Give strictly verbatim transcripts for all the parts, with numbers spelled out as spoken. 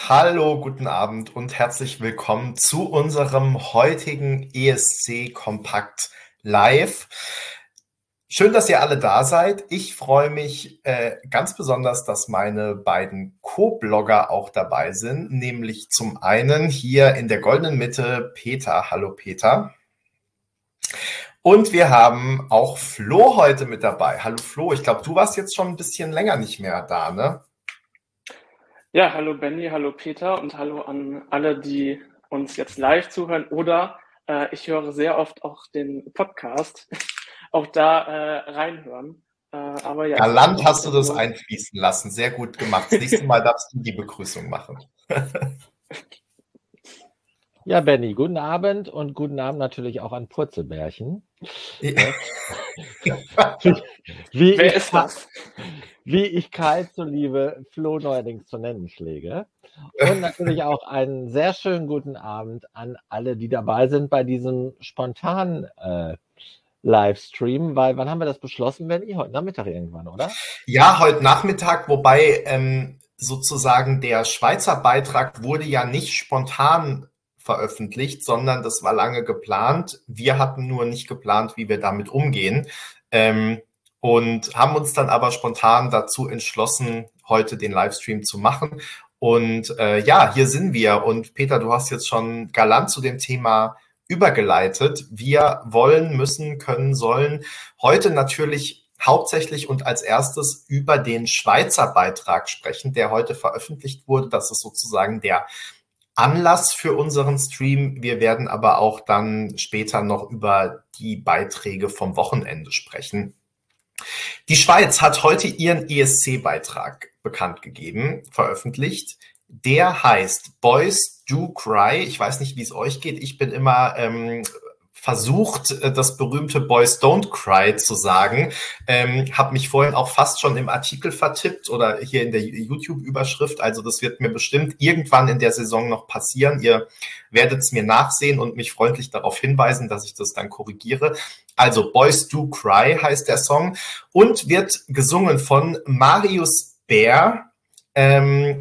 Hallo, guten Abend und herzlich willkommen zu unserem heutigen E S C Kompakt Live. Schön, dass ihr alle da seid. Ich freue mich äh, ganz besonders, dass meine beiden Co-Blogger auch dabei sind, nämlich zum einen hier in der goldenen Mitte Peter. Hallo Peter. Und wir haben auch Flo heute mit dabei. Hallo Flo, ich glaube, du warst jetzt schon ein bisschen länger nicht mehr da, ne? Ja, hallo Benny, hallo Peter und hallo an alle, die uns jetzt live zuhören oder äh, ich höre sehr oft auch den Podcast, auch da äh, reinhören. Äh, aber ja, es ist Galant wirklich hast du jetzt das so. einfließen lassen. Sehr gut gemacht. Das nächste Mal darfst du die Begrüßung machen. Ja, Benny, guten Abend und guten Abend natürlich auch an Purzelbärchen. Ne? Wie, Wer ich, ist das? wie ich Karl zuliebe Flo neuerdings zu nennen pflege. Und natürlich auch einen sehr schönen guten Abend an alle, die dabei sind bei diesem spontanen äh, Livestream. Weil, wann haben wir das beschlossen, Benny? Heute Nachmittag irgendwann, oder? Ja, heute Nachmittag, wobei ähm, sozusagen der Schweizer Beitrag wurde ja nicht spontan veröffentlicht, sondern das war lange geplant. Wir hatten nur nicht geplant, wie wir damit umgehen. Ähm, und haben uns dann aber spontan dazu entschlossen, heute den Livestream zu machen. Und äh, ja, hier sind wir. Und Peter, du hast jetzt schon galant zu dem Thema übergeleitet. Wir wollen, müssen, können, sollen heute natürlich hauptsächlich und als erstes über den Schweizer Beitrag sprechen, der heute veröffentlicht wurde. Das ist sozusagen der Anlass für unseren Stream. Wir werden aber auch dann später noch über die Beiträge vom Wochenende sprechen. Die Schweiz hat heute ihren E S C-Beitrag bekannt gegeben, veröffentlicht. Der heißt Boys Do Cry. Ich weiß nicht, wie es euch geht. Ich bin immer ähm, versucht, das berühmte Boys Don't Cry zu sagen. Ähm, habe mich vorhin auch fast schon im Artikel vertippt oder hier in der YouTube-Überschrift. Also das wird mir bestimmt irgendwann in der Saison noch passieren. Ihr werdet es mir nachsehen und mich freundlich darauf hinweisen, dass ich das dann korrigiere. Also Boys Do Cry heißt der Song und wird gesungen von Marius Bär. Ähm,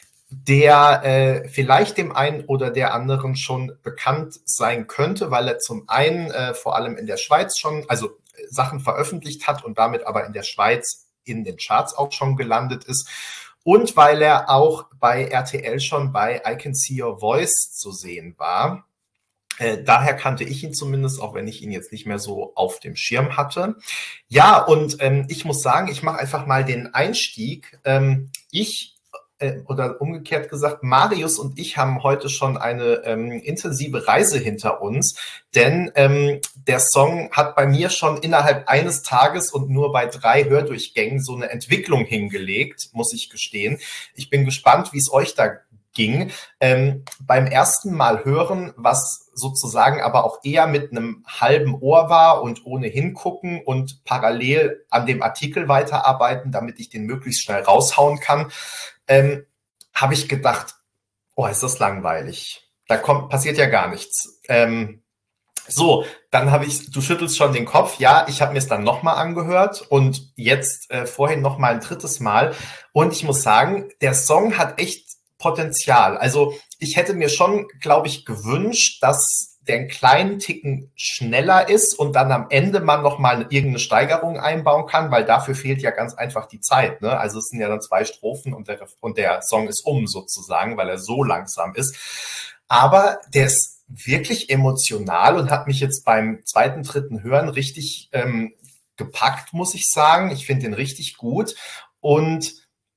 der äh, vielleicht dem einen oder der anderen schon bekannt sein könnte, weil er zum einen äh, vor allem in der Schweiz schon, also äh, Sachen veröffentlicht hat und damit aber in der Schweiz in den Charts auch schon gelandet ist und weil er auch bei R T L schon bei I Can See Your Voice zu sehen war. Äh, daher kannte ich ihn zumindest, auch wenn ich ihn jetzt nicht mehr so auf dem Schirm hatte. Ja, und ähm, ich muss sagen, ich mache einfach mal den Einstieg. Ähm, ich äh, oder umgekehrt gesagt, Marius und ich haben heute schon eine ähm, intensive Reise hinter uns, denn ähm, der Song hat bei mir schon innerhalb eines Tages und nur bei drei Hördurchgängen so eine Entwicklung hingelegt, muss ich gestehen. Ich bin gespannt, wie es euch da ging. Ähm, beim ersten Mal hören, was sozusagen aber auch eher mit einem halben Ohr war und ohne hingucken und parallel an dem Artikel weiterarbeiten, damit ich den möglichst schnell raushauen kann, ähm, habe ich gedacht, oh, ist das langweilig. Da kommt, passiert ja gar nichts. Ähm, so, dann habe ich, du schüttelst schon den Kopf. Ja, ich habe mir es dann nochmal angehört und jetzt äh, vorhin nochmal ein drittes Mal. Und ich muss sagen, der Song hat echt Potenzial. Also ich hätte mir schon, glaube ich, gewünscht, dass der einen kleinen Ticken schneller ist und dann am Ende man nochmal irgendeine Steigerung einbauen kann, weil dafür fehlt ja ganz einfach die Zeit. Ne? Also es sind ja dann zwei Strophen und der, und der Song ist um sozusagen, weil er so langsam ist. Aber der ist wirklich emotional und hat mich jetzt beim zweiten, dritten Hören richtig ähm, gepackt, muss ich sagen. Ich finde den richtig gut und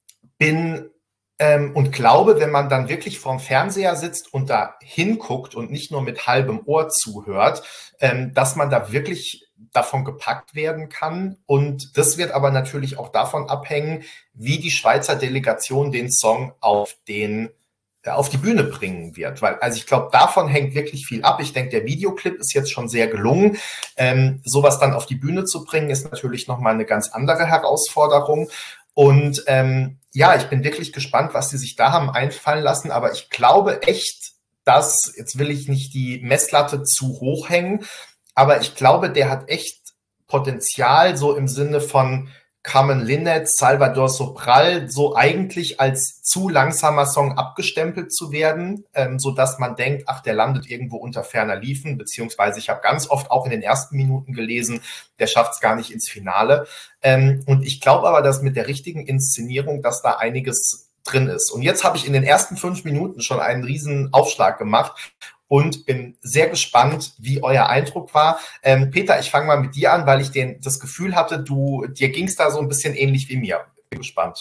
bin ähm, und glaube, wenn man dann wirklich vorm Fernseher sitzt und da hinguckt und nicht nur mit halbem Ohr zuhört, ähm, dass man da wirklich davon gepackt werden kann. Und das wird aber natürlich auch davon abhängen, wie die Schweizer Delegation den Song auf den auf die Bühne bringen wird. Weil, also ich glaube, davon hängt wirklich viel ab. Ich denke, der Videoclip ist jetzt schon sehr gelungen. Ähm, sowas dann auf die Bühne zu bringen, ist natürlich nochmal eine ganz andere Herausforderung. Und ähm, ja, ich bin wirklich gespannt, was sie sich da haben einfallen lassen. Aber ich glaube echt, dass, jetzt will ich nicht die Messlatte zu hoch hängen, aber ich glaube, der hat echt Potenzial, so im Sinne von Carmen Linnet, Salvador Sobral, so eigentlich als zu langsamer Song abgestempelt zu werden, ähm, so dass man denkt, ach, der landet irgendwo unter ferner Liefen, beziehungsweise ich habe ganz oft auch in den ersten Minuten gelesen, der schafft es gar nicht ins Finale. Ähm, und ich glaube aber, dass mit der richtigen Inszenierung, dass da einiges drin ist. Und jetzt habe ich in den ersten fünf Minuten schon einen riesen Aufschlag gemacht und bin sehr gespannt, wie euer Eindruck war. Ähm, Peter, ich fange mal mit dir an, weil ich den, das Gefühl hatte, du, dir ging es da so ein bisschen ähnlich wie mir. Bin gespannt.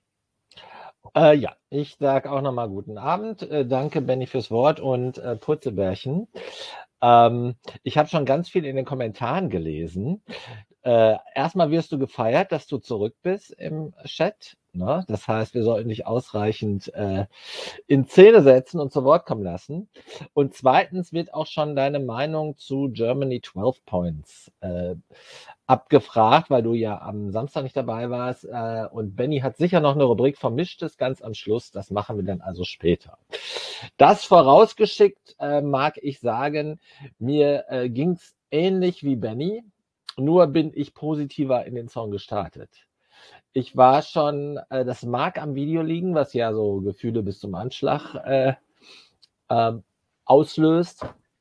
Äh, ja, ich sage auch nochmal guten Abend. Äh, danke, Benny, fürs Wort und äh, Putzebärchen. Ähm, ich habe schon ganz viel in den Kommentaren gelesen. Äh, erstmal wirst du gefeiert, dass du zurück bist im Chat. Ne? Das heißt, wir sollten dich ausreichend äh, in Szene setzen und zu Wort kommen lassen. Und zweitens wird auch schon deine Meinung zu Germany zwölf Points äh, abgefragt, weil du ja am Samstag nicht dabei warst. Äh, und Benny hat sicher noch eine Rubrik Vermischtes ganz am Schluss. Das machen wir dann also später. Das vorausgeschickt äh, mag ich sagen, mir äh, ging es ähnlich wie Benny, nur bin ich positiver in den Song gestartet. Ich war schon, äh, das mag am Video liegen, was ja so Gefühle bis zum Anschlag äh, äh, auslöst.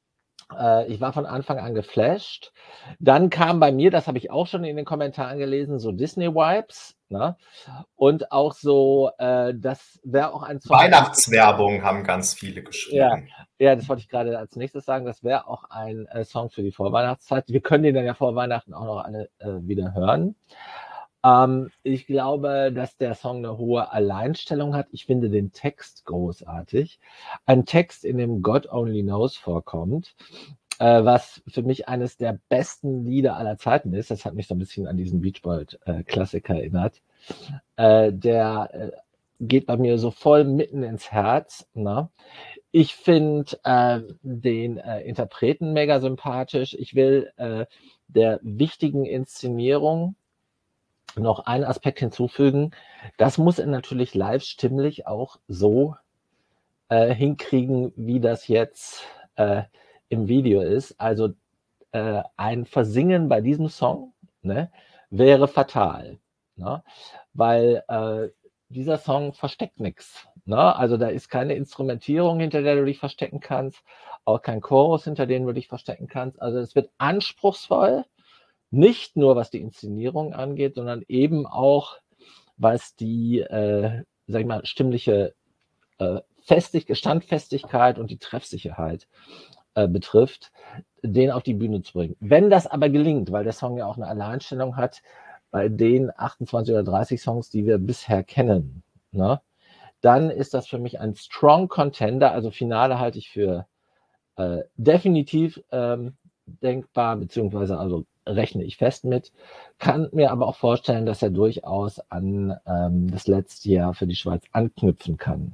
Äh, ich war von Anfang an geflasht. Dann kam bei mir, das habe ich auch schon in den Kommentaren gelesen, so Disney-Vibes. Ne? Und auch so, äh, das wäre auch ein Song. Weihnachtswerbung haben ganz viele geschrieben. Ja, ja, das wollte ich gerade als nächstes sagen. Das wäre auch ein äh, Song für die Vorweihnachtszeit. Wir können den dann ja vor Weihnachten auch noch alle äh, wieder hören. Ähm, ich glaube, dass der Song eine hohe Alleinstellung hat. Ich finde den Text großartig. Ein Text, in dem God Only Knows vorkommt, äh, was für mich eines der besten Lieder aller Zeiten ist. Das hat mich so ein bisschen an diesen Beach Boys-Klassiker erinnert. Äh, der äh, geht bei mir so voll mitten ins Herz. Ne? Ich finde äh, den äh, Interpreten mega sympathisch. Ich will äh, der wichtigen Inszenierung noch einen Aspekt hinzufügen. Das muss er natürlich live stimmlich auch so äh, hinkriegen, wie das jetzt äh, im Video ist. Also äh, ein Versingen bei diesem Song, ne, wäre fatal. Ne? Weil äh, dieser Song versteckt nichts. Ne? Also da ist keine Instrumentierung, hinter der du dich verstecken kannst, auch kein Chorus, hinter dem du dich verstecken kannst. Also es wird anspruchsvoll, nicht nur was die Inszenierung angeht, sondern eben auch was die, äh, sag ich mal, stimmliche äh, Festig Standfestigkeit und die Treffsicherheit äh, betrifft, den auf die Bühne zu bringen. Wenn das aber gelingt, weil der Song ja auch eine Alleinstellung hat, bei den achtundzwanzig oder dreißig Songs, die wir bisher kennen, ne, dann ist das für mich ein Strong Contender. Also Finale halte ich für äh, definitiv ähm, denkbar, beziehungsweise also rechne ich fest mit, kann mir aber auch vorstellen, dass er durchaus an ähm, das letzte Jahr für die Schweiz anknüpfen kann.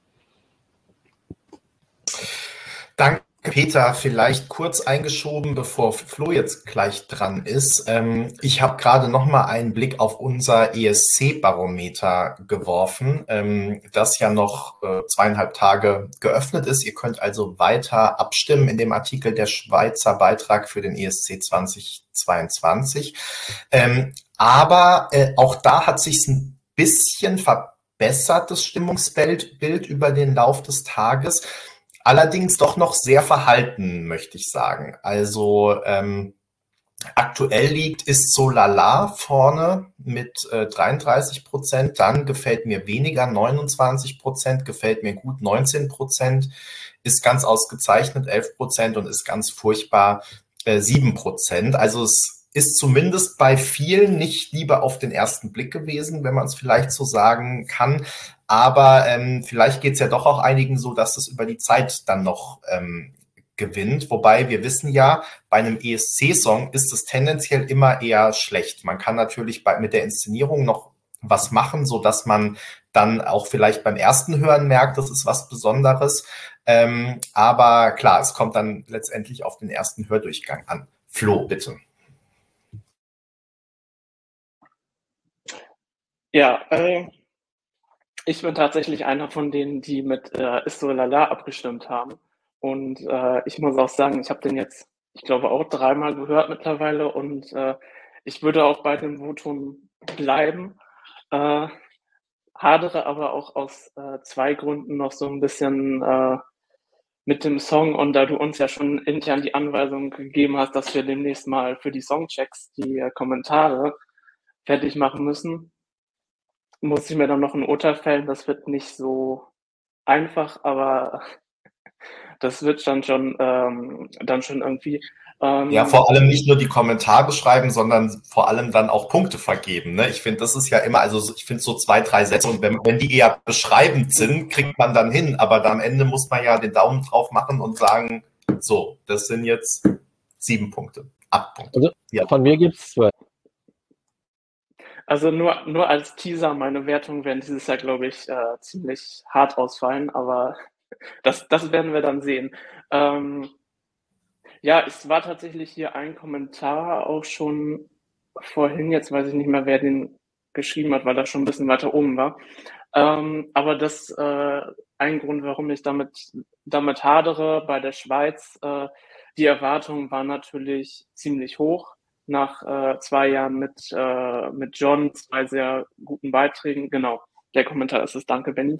Danke, Peter. Vielleicht kurz eingeschoben, bevor Flo jetzt gleich dran ist. Ähm, ich habe gerade noch mal einen Blick auf unser E S C-Barometer geworfen, ähm, das ja noch äh, zweieinhalb Tage geöffnet ist. Ihr könnt also weiter abstimmen in dem Artikel der Schweizer Beitrag für den E S C zwanzig zweiundzwanzig. Ähm, aber äh, auch da hat sich ein bisschen verbessert, das Stimmungsbild Bild über den Lauf des Tages. Allerdings doch noch sehr verhalten, möchte ich sagen. Also ähm, aktuell liegt Ist so lala vorne mit äh, dreiunddreißig Prozent, dann gefällt mir weniger neunundzwanzig Prozent, gefällt mir gut neunzehn Prozent, ist ganz ausgezeichnet elf Prozent und ist ganz furchtbar äh, sieben Prozent. Also es ist zumindest bei vielen nicht Liebe auf den ersten Blick gewesen, wenn man es vielleicht so sagen kann. Aber ähm, vielleicht geht es ja doch auch einigen so, dass es über die Zeit dann noch ähm, gewinnt. Wobei wir wissen ja, bei einem E S C-Song ist es tendenziell immer eher schlecht. Man kann natürlich bei, mit der Inszenierung noch was machen, so dass man dann auch vielleicht beim ersten Hören merkt, das ist was Besonderes. Ähm, aber klar, es kommt dann letztendlich auf den ersten Hördurchgang an. Flo, bitte. Ja, äh, ich bin tatsächlich einer von denen, die mit äh, Ist so lala abgestimmt haben. Und äh, ich muss auch sagen, ich habe den jetzt, ich glaube, auch dreimal gehört mittlerweile. Und äh, ich würde auch bei dem Votum bleiben. Äh, hadere aber auch aus äh, zwei Gründen noch so ein bisschen äh, mit dem Song, und da du uns ja schon intern die Anweisung gegeben hast, dass wir demnächst mal für die Songchecks die äh, Kommentare fertig machen müssen, muss ich mir dann noch ein Urteil fällen. Das wird nicht so einfach, aber das wird dann schon, ähm, dann schon irgendwie. Ähm, Ja, vor allem nicht nur die Kommentare schreiben, sondern vor allem dann auch Punkte vergeben. Ne? Ich finde, das ist ja immer, also ich finde so zwei, drei Sätze, und wenn, wenn die eher beschreibend sind, kriegt man dann hin. Aber dann am Ende muss man ja den Daumen drauf machen und sagen, so, das sind jetzt sieben Punkte, acht Punkte. Also ja. Von mir gibt es zwölf. Also nur, nur als Teaser, meine Wertungen werden dieses Jahr, glaube ich, äh, ziemlich hart ausfallen, aber das, das werden wir dann sehen. Ähm, ja, es war tatsächlich hier ein Kommentar auch schon vorhin, jetzt weiß ich nicht mehr, wer den geschrieben hat, weil das schon ein bisschen weiter oben war. Ähm, aber das äh, ein Grund, warum ich damit, damit hadere bei der Schweiz, äh, die Erwartungen waren natürlich ziemlich hoch. Nach äh, zwei Jahren mit, äh, mit John, zwei sehr guten Beiträgen. Genau, der Kommentar ist es. Danke, Benny.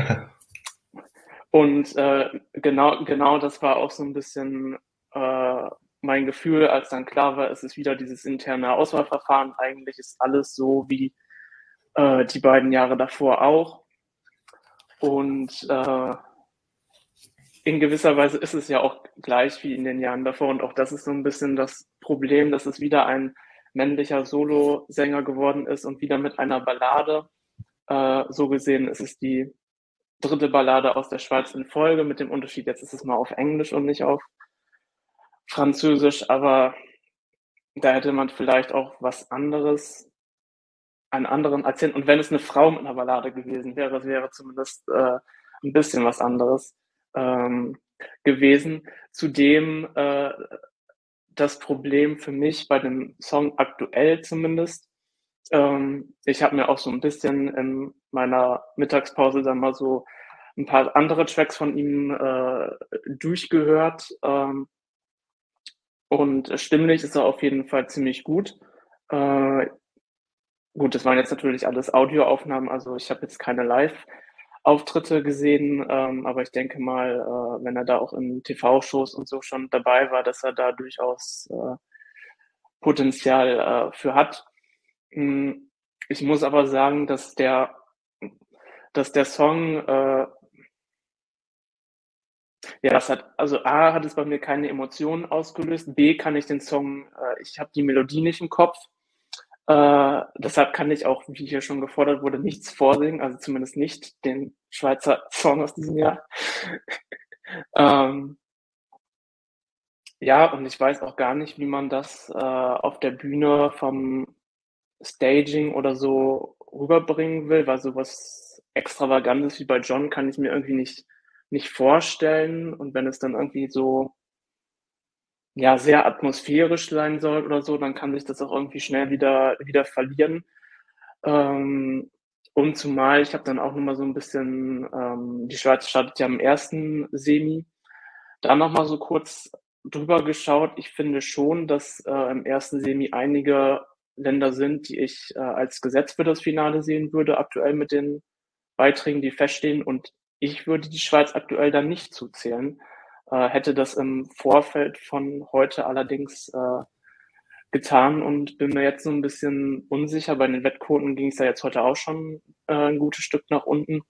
Und äh, genau, genau das war auch so ein bisschen äh, mein Gefühl, als dann klar war, es ist wieder dieses interne Auswahlverfahren. Eigentlich ist alles so wie äh, die beiden Jahre davor auch. Und äh, in gewisser Weise ist es ja auch gleich wie in den Jahren davor. Und auch das ist so ein bisschen das Problem, dass es wieder ein männlicher Solosänger geworden ist und wieder mit einer Ballade. Äh, so gesehen ist es die dritte Ballade aus der Schweiz in Folge, mit dem Unterschied, jetzt ist es mal auf Englisch und nicht auf Französisch. Aber da hätte man vielleicht auch was anderes, einen anderen Akzent. Und wenn es eine Frau mit einer Ballade gewesen wäre, es wäre zumindest äh, ein bisschen was anderes ähm, gewesen. Zudem äh, das Problem für mich bei dem Song aktuell zumindest, ähm, ich habe mir auch so ein bisschen in meiner Mittagspause dann mal so ein paar andere Tracks von ihm äh, durchgehört, ähm, und stimmlich ist er auf jeden Fall ziemlich gut. Äh, gut, das waren jetzt natürlich alles Audioaufnahmen, also ich habe jetzt keine Live-Auftritte gesehen, ähm, aber ich denke mal, äh, wenn er da auch in T V-Shows und so schon dabei war, dass er da durchaus äh, Potenzial äh, für hat. Ich muss aber sagen, dass der, dass der Song, äh, ja, das hat, also A, hat es bei mir keine Emotionen ausgelöst, B, kann ich den Song, äh, ich habe die Melodie nicht im Kopf, äh, deshalb kann ich auch, wie hier schon gefordert wurde, nichts vorsingen, also zumindest nicht den Schweizer Song aus diesem Jahr. ähm, ja, und ich weiß auch gar nicht, wie man das äh, auf der Bühne vom Staging oder so rüberbringen will, weil sowas Extravagantes wie bei John kann ich mir irgendwie nicht, nicht vorstellen. Und wenn es dann irgendwie so, ja, sehr atmosphärisch sein soll oder so, dann kann sich das auch irgendwie schnell wieder, wieder verlieren. Ähm, und zumal, ich habe dann auch nochmal so ein bisschen, ähm, die Schweiz startet ja im ersten Semi, da nochmal so kurz drüber geschaut. Ich finde schon, dass äh, im ersten Semi einige Länder sind, die ich äh, als Gesetz für das Finale sehen würde, aktuell mit den Beiträgen, die feststehen. Und ich würde die Schweiz aktuell dann nicht zuzählen. Äh, hätte das im Vorfeld von heute allerdings äh, getan und bin mir jetzt so ein bisschen unsicher. Bei den Wettquoten ging es ja jetzt heute auch schon äh, ein gutes Stück nach unten.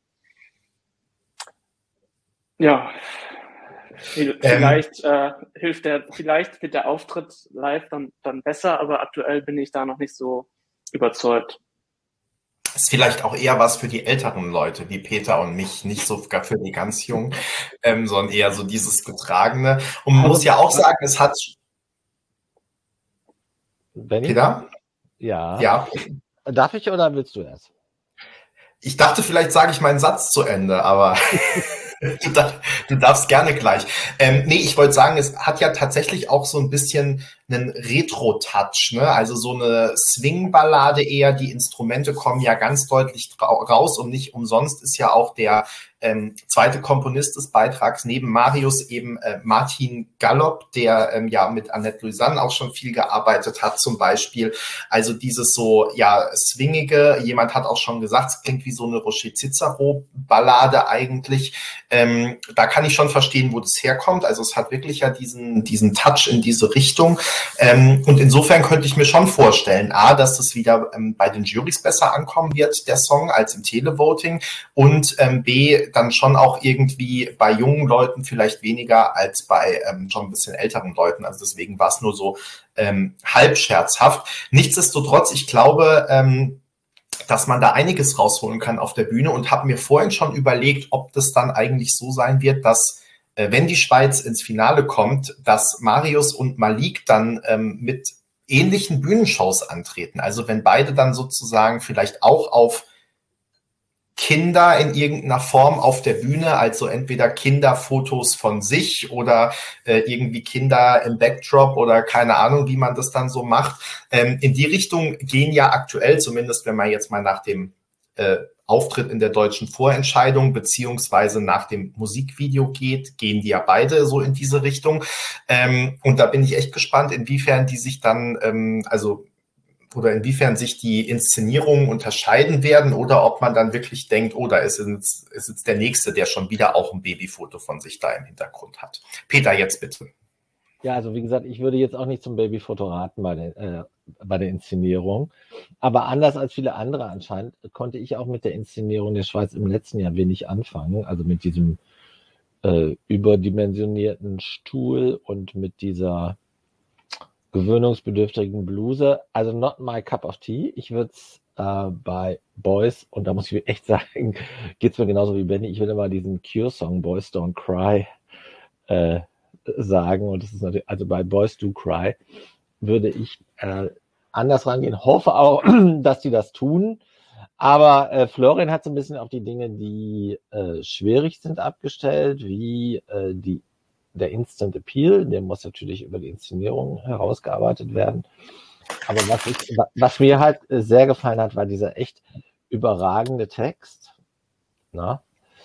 Ja, vielleicht ähm, äh, hilft der, vielleicht wird der Auftritt live dann, dann besser, aber aktuell bin ich da noch nicht so überzeugt. Ist vielleicht auch eher was für die älteren Leute, wie Peter und mich, nicht so für die ganz Jungen, ähm, sondern eher so dieses Getragene. Und man muss ja auch sagen, es hat... Benni? Peter? Ja. Ja. Darf ich oder willst du erst? Ich dachte, vielleicht sage ich meinen Satz zu Ende, aber Du darfst gerne gleich. Ähm, nee, ich wollte sagen, es hat ja tatsächlich auch so ein bisschen einen Retro-Touch, ne? Also so eine Swing-Ballade eher. Die Instrumente kommen ja ganz deutlich raus und nicht umsonst ist ja auch der ähm, zweite Komponist des Beitrags neben Marius eben äh, Martin Gallop, der ähm, ja mit Annette Louisanne auch schon viel gearbeitet hat zum Beispiel. Also dieses so, ja, swingige, jemand hat auch schon gesagt, es klingt wie so eine Rocher Cicero-Ballade eigentlich. Ähm, da kann ich schon verstehen, wo das herkommt. Also es hat wirklich ja diesen, diesen Touch in diese Richtung. Ähm, und insofern könnte ich mir schon vorstellen, A, dass das wieder ähm, bei den Jurys besser ankommen wird, der Song, als im Televoting. Und ähm, B, dann schon auch irgendwie bei jungen Leuten vielleicht weniger als bei ähm, schon ein bisschen älteren Leuten. Also deswegen war es nur so ähm, halb scherzhaft. Nichtsdestotrotz, ich glaube, ähm, dass man da einiges rausholen kann auf der Bühne und habe mir vorhin schon überlegt, ob das dann eigentlich so sein wird, dass äh, wenn die Schweiz ins Finale kommt, dass Marius und Malik dann ähm, mit ähnlichen Bühnenshows antreten. Also wenn beide dann sozusagen vielleicht auch auf Kinder in irgendeiner Form auf der Bühne, also entweder Kinderfotos von sich oder äh, irgendwie Kinder im Backdrop oder keine Ahnung, wie man das dann so macht. Ähm, in die Richtung gehen ja aktuell, zumindest wenn man jetzt mal nach dem äh, Auftritt in der deutschen Vorentscheidung beziehungsweise nach dem Musikvideo geht, gehen die ja beide so in diese Richtung. Ähm, und da bin ich echt gespannt, inwiefern die sich dann, ähm, also oder inwiefern sich die Inszenierungen unterscheiden werden oder ob man dann wirklich denkt, oh, da ist jetzt, ist jetzt der Nächste, der schon wieder auch ein Babyfoto von sich da im Hintergrund hat. Peter, jetzt bitte. Ja, also wie gesagt, ich würde jetzt auch nicht zum Babyfoto raten bei der, äh, bei der Inszenierung. Aber anders als viele andere anscheinend, konnte ich auch mit der Inszenierung der Schweiz im letzten Jahr wenig anfangen. Also mit diesem äh, überdimensionierten Stuhl und mit dieser gewöhnungsbedürftigen Bluse. Also not my cup of tea. Ich würde es äh, bei Boys, und da muss ich echt sagen, geht es mir genauso wie Benny, ich will immer diesen Cure-Song Boys Don't Cry äh, sagen. Und das ist natürlich, also bei Boys Do Cry würde ich äh, anders rangehen. Hoffe auch, dass die das tun. Aber äh, Florian hat so ein bisschen auf die Dinge, die äh, schwierig sind, abgestellt, wie äh, die der Instant Appeal, der muss natürlich über die Inszenierung herausgearbeitet werden. Aber was, ich, was mir halt sehr gefallen hat, war dieser echt überragende Text. Na?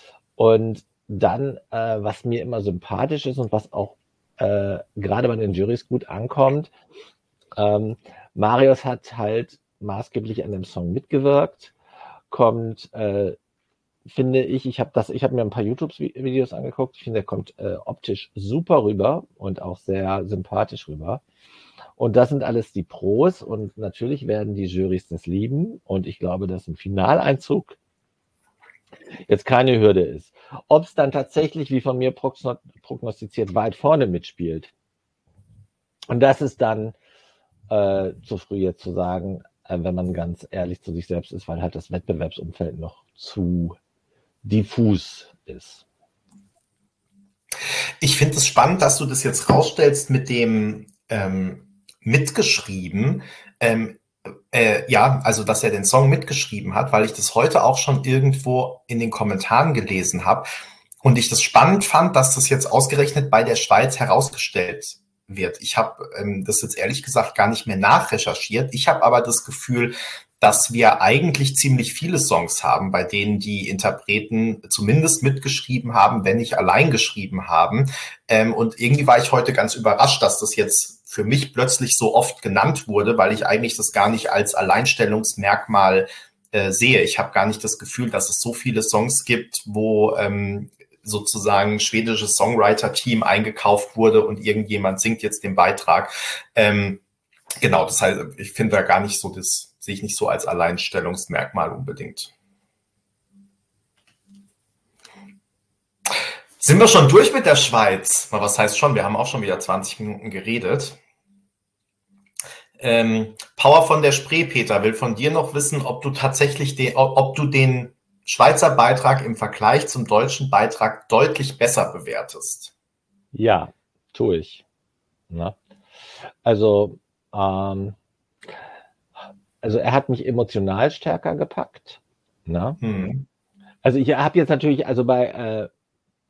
Und dann, äh, was mir immer sympathisch ist und was auch äh, gerade bei den Jurys gut ankommt, ähm, Marius hat halt maßgeblich an dem Song mitgewirkt, kommt äh, finde ich, ich habe das, ich habe mir ein paar YouTube-Videos angeguckt. Ich finde, er kommt äh, optisch super rüber und auch sehr sympathisch rüber. Und das sind alles die Pros und natürlich werden die Jurys das lieben. Und ich glaube, dass ein Finaleinzug jetzt keine Hürde ist. Ob es dann tatsächlich, wie von mir prognostiziert, weit vorne mitspielt. Und das ist dann äh, zu früh jetzt zu sagen, äh, wenn man ganz ehrlich zu sich selbst ist, weil halt das Wettbewerbsumfeld noch zu diffus ist. Ich finde es spannend, dass du das jetzt rausstellst mit dem ähm, mitgeschrieben. Ähm, äh, ja, also dass er den Song mitgeschrieben hat, weil ich das heute auch schon irgendwo in den Kommentaren gelesen habe und ich das spannend fand, dass das jetzt ausgerechnet bei der Schweiz herausgestellt wird. Ich habe ähm, das jetzt ehrlich gesagt gar nicht mehr nachrecherchiert. Ich habe aber das Gefühl, dass wir eigentlich ziemlich viele Songs haben, bei denen die Interpreten zumindest mitgeschrieben haben, wenn nicht allein geschrieben haben. Ähm, und irgendwie war ich heute ganz überrascht, dass das jetzt für mich plötzlich so oft genannt wurde, weil ich eigentlich das gar nicht als Alleinstellungsmerkmal äh, sehe. Ich habe gar nicht das Gefühl, dass es so viele Songs gibt, wo ähm, sozusagen schwedisches Songwriter-Team eingekauft wurde und irgendjemand singt jetzt den Beitrag. Ähm, genau, das heißt, ich finde da gar nicht so, das sehe ich nicht so als Alleinstellungsmerkmal unbedingt. Sind wir schon durch mit der Schweiz? Was heißt schon? Wir haben auch schon wieder zwanzig Minuten geredet. Ähm, Power von der Spree, Peter, will von dir noch wissen, ob du tatsächlich den, ob du den Schweizer Beitrag im Vergleich zum deutschen Beitrag deutlich besser bewertest. Ja, tue ich. Na? Also, ähm, also er hat mich emotional stärker gepackt. Na? Hm. Also ich habe jetzt natürlich, also bei äh,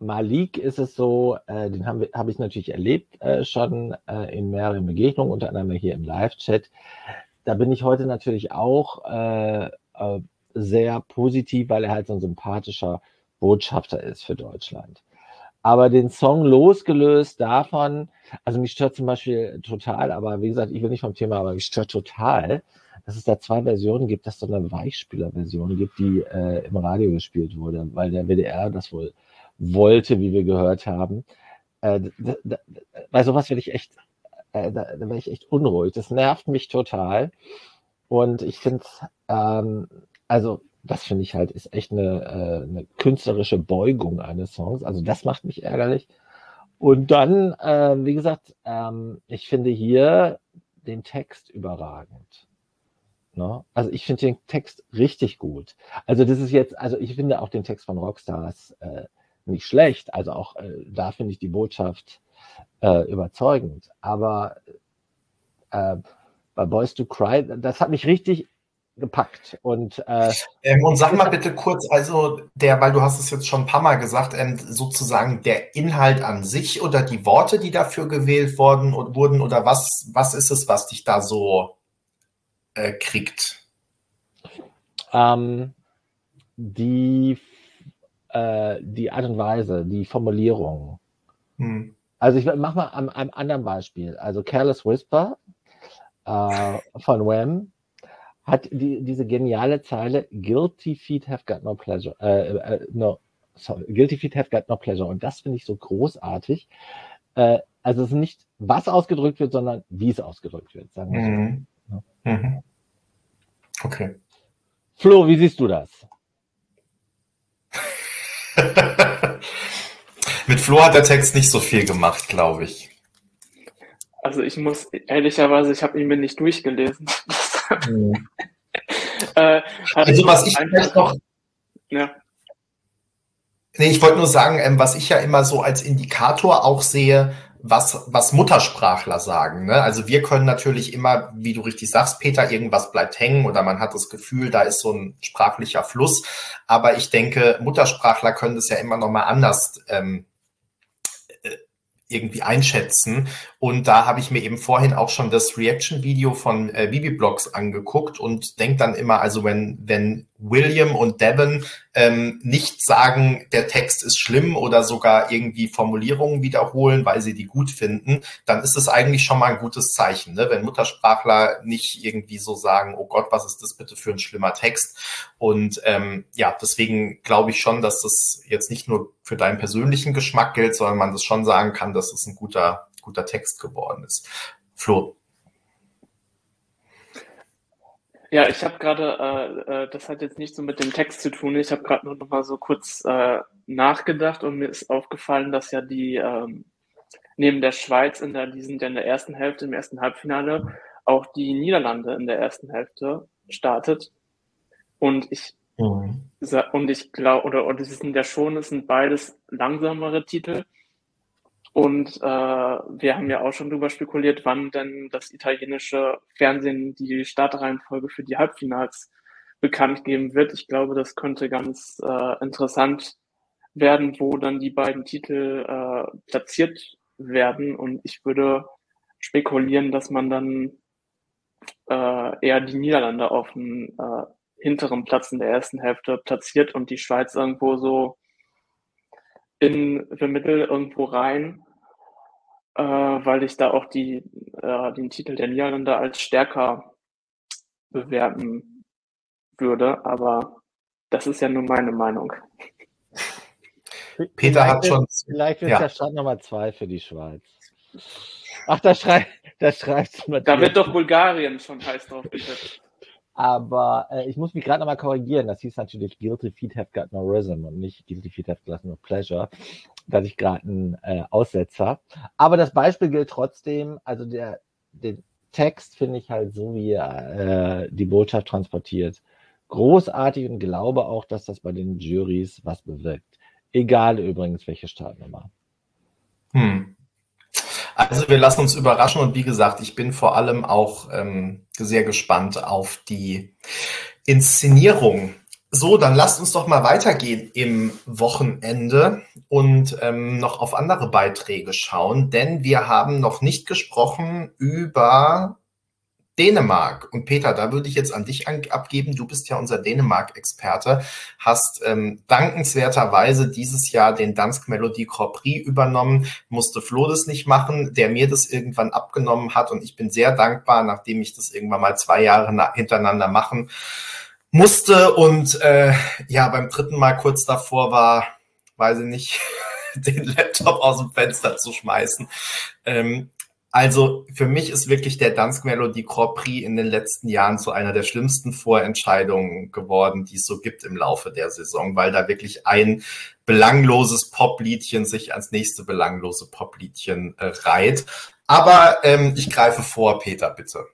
Malik ist es so, äh, den habe hab ich natürlich erlebt äh, schon äh, in mehreren Begegnungen, unter anderem hier im Live-Chat. Da bin ich heute natürlich auch äh, äh, sehr positiv, weil er halt so ein sympathischer Botschafter ist für Deutschland. Aber den Song losgelöst davon, also mich stört zum Beispiel total, aber wie gesagt, ich will nicht vom Thema, aber mich stört total, dass es da zwei Versionen gibt, dass es so eine Weichspieler-Version gibt, die äh, im Radio gespielt wurde, weil der W D R das wohl wollte, wie wir gehört haben. Äh, da, da, bei sowas werde ich echt, äh, da, da werde ich echt unruhig. Das nervt mich total. Und ich finde, ähm, also das finde ich halt, ist echt eine, äh, eine künstlerische Beugung eines Songs. Also das macht mich ärgerlich. Und dann, äh, wie gesagt, ähm, ich finde hier den Text überragend. Ne? Also ich finde den Text richtig gut. Also das ist jetzt, also ich finde auch den Text von Rockstars äh, nicht schlecht. Also auch äh, da finde ich die Botschaft äh, überzeugend. Aber äh, bei Boys to Cry, das hat mich richtig gepackt. Und, äh, ähm, und sag mal bitte kurz, also der, weil du hast es jetzt schon ein paar Mal gesagt, ähm, sozusagen der Inhalt an sich oder die Worte, die dafür gewählt worden und wurden, oder was, was ist es, was dich da so äh, kriegt? Ähm, die, äh, die Art und Weise, die Formulierung. Hm. Also ich mach mal am, am anderen Beispiel. Also Careless Whisper äh, von Wham hat die, diese geniale Zeile Guilty feet have got no pleasure. Äh, äh, no, sorry, Guilty feet have got no pleasure. Und das finde ich so großartig. Äh, also es ist nicht, was ausgedrückt wird, sondern wie es ausgedrückt wird, sagen wir mhm. so. Ja. Mhm. Okay. Flo, wie siehst du das? Mit Flo hat der Text nicht so viel gemacht, glaube ich. Also ich muss ehrlicherweise, ich habe ihn mir nicht durchgelesen. Mhm. äh, also was ich vielleicht noch... Ja. Nee, ich wollte nur sagen, ähm, was ich ja immer so als Indikator auch sehe, was, was Muttersprachler sagen. Ne? Also wir können natürlich immer, wie du richtig sagst, Peter, irgendwas bleibt hängen oder man hat das Gefühl, da ist so ein sprachlicher Fluss. Aber ich denke, Muttersprachler können das ja immer noch mal anders ähm, irgendwie einschätzen. Und da habe ich mir eben vorhin auch schon das Reaction-Video von äh, Bibi-Blogs angeguckt und denke dann immer, also wenn, wenn William und Devon ähm, nicht sagen, der Text ist schlimm oder sogar irgendwie Formulierungen wiederholen, weil sie die gut finden, dann ist es eigentlich schon mal ein gutes Zeichen, ne? Wenn Muttersprachler nicht irgendwie so sagen, oh Gott, was ist das bitte für ein schlimmer Text? Und ähm, ja, deswegen glaube ich schon, dass das jetzt nicht nur für deinen persönlichen Geschmack gilt, sondern man das schon sagen kann, dass es ein guter, guter Text geworden ist. Flo. Ja, ich habe gerade, äh, äh, das hat jetzt nicht so mit dem Text zu tun, ich habe gerade nur noch mal so kurz äh, nachgedacht und mir ist aufgefallen, dass ja die ähm, neben der Schweiz, in der, die sind ja in der ersten Hälfte, im ersten Halbfinale, auch die Niederlande in der ersten Hälfte startet. Und ich mhm. und ich glaube, oder, oder sie sind ja schon, es sind beides langsamere Titel. Und äh, wir haben ja auch schon drüber spekuliert, wann denn das italienische Fernsehen die Startreihenfolge für die Halbfinals bekannt geben wird. Ich glaube, das könnte ganz äh, interessant werden, wo dann die beiden Titel äh, platziert werden. Und ich würde spekulieren, dass man dann äh, eher die Niederlande auf den äh, hinteren Platz in der ersten Hälfte platziert und die Schweiz irgendwo so in the middle irgendwo rein, äh, weil ich da auch die, äh, den Titel der Niederlande als stärker bewerten würde. Aber das ist ja nur meine Meinung. Peter vielleicht hat schon... Vielleicht wird ja. der Start Nummer zwei für die Schweiz. Ach, da schreibt da schreibt Da wird doch Bulgarien schon heiß drauf gesetzt. Aber äh, ich muss mich gerade nochmal korrigieren. Das hieß natürlich Guilty Feet Have Got No Rhythm und nicht Guilty Feet Have Got No Pleasure. Da hatte ich gerade einen äh, Aussetzer. Aber das Beispiel gilt trotzdem. Also der, den Text finde ich halt so, wie er äh, die Botschaft transportiert. Großartig und glaube auch, dass das bei den Juries was bewirkt. Egal übrigens, welche Startnummer. Hm. Also wir lassen uns überraschen und wie gesagt, ich bin vor allem auch ähm, sehr gespannt auf die Inszenierung. So, dann lasst uns doch mal weitergehen im Wochenende und ähm, noch auf andere Beiträge schauen, denn wir haben noch nicht gesprochen über Dänemark. Und Peter, da würde ich jetzt an dich an, abgeben. Du bist ja unser Dänemark-Experte, hast ähm, dankenswerterweise dieses Jahr den Dansk Melodi Grand Prix übernommen, musste Flo das nicht machen, der mir das irgendwann abgenommen hat. Und ich bin sehr dankbar, nachdem ich das irgendwann mal zwei Jahre hintereinander machen musste und äh, ja, beim dritten Mal kurz davor war, weiß ich nicht, den Laptop aus dem Fenster zu schmeißen. Ähm, also für mich ist wirklich der Dansk Melodi Grand Prix in den letzten Jahren zu einer der schlimmsten Vorentscheidungen geworden, die es so gibt im Laufe der Saison, weil da wirklich ein belangloses Popliedchen sich ans nächste belanglose Popliedchen äh, reiht. Aber ähm, ich greife vor, Peter, bitte.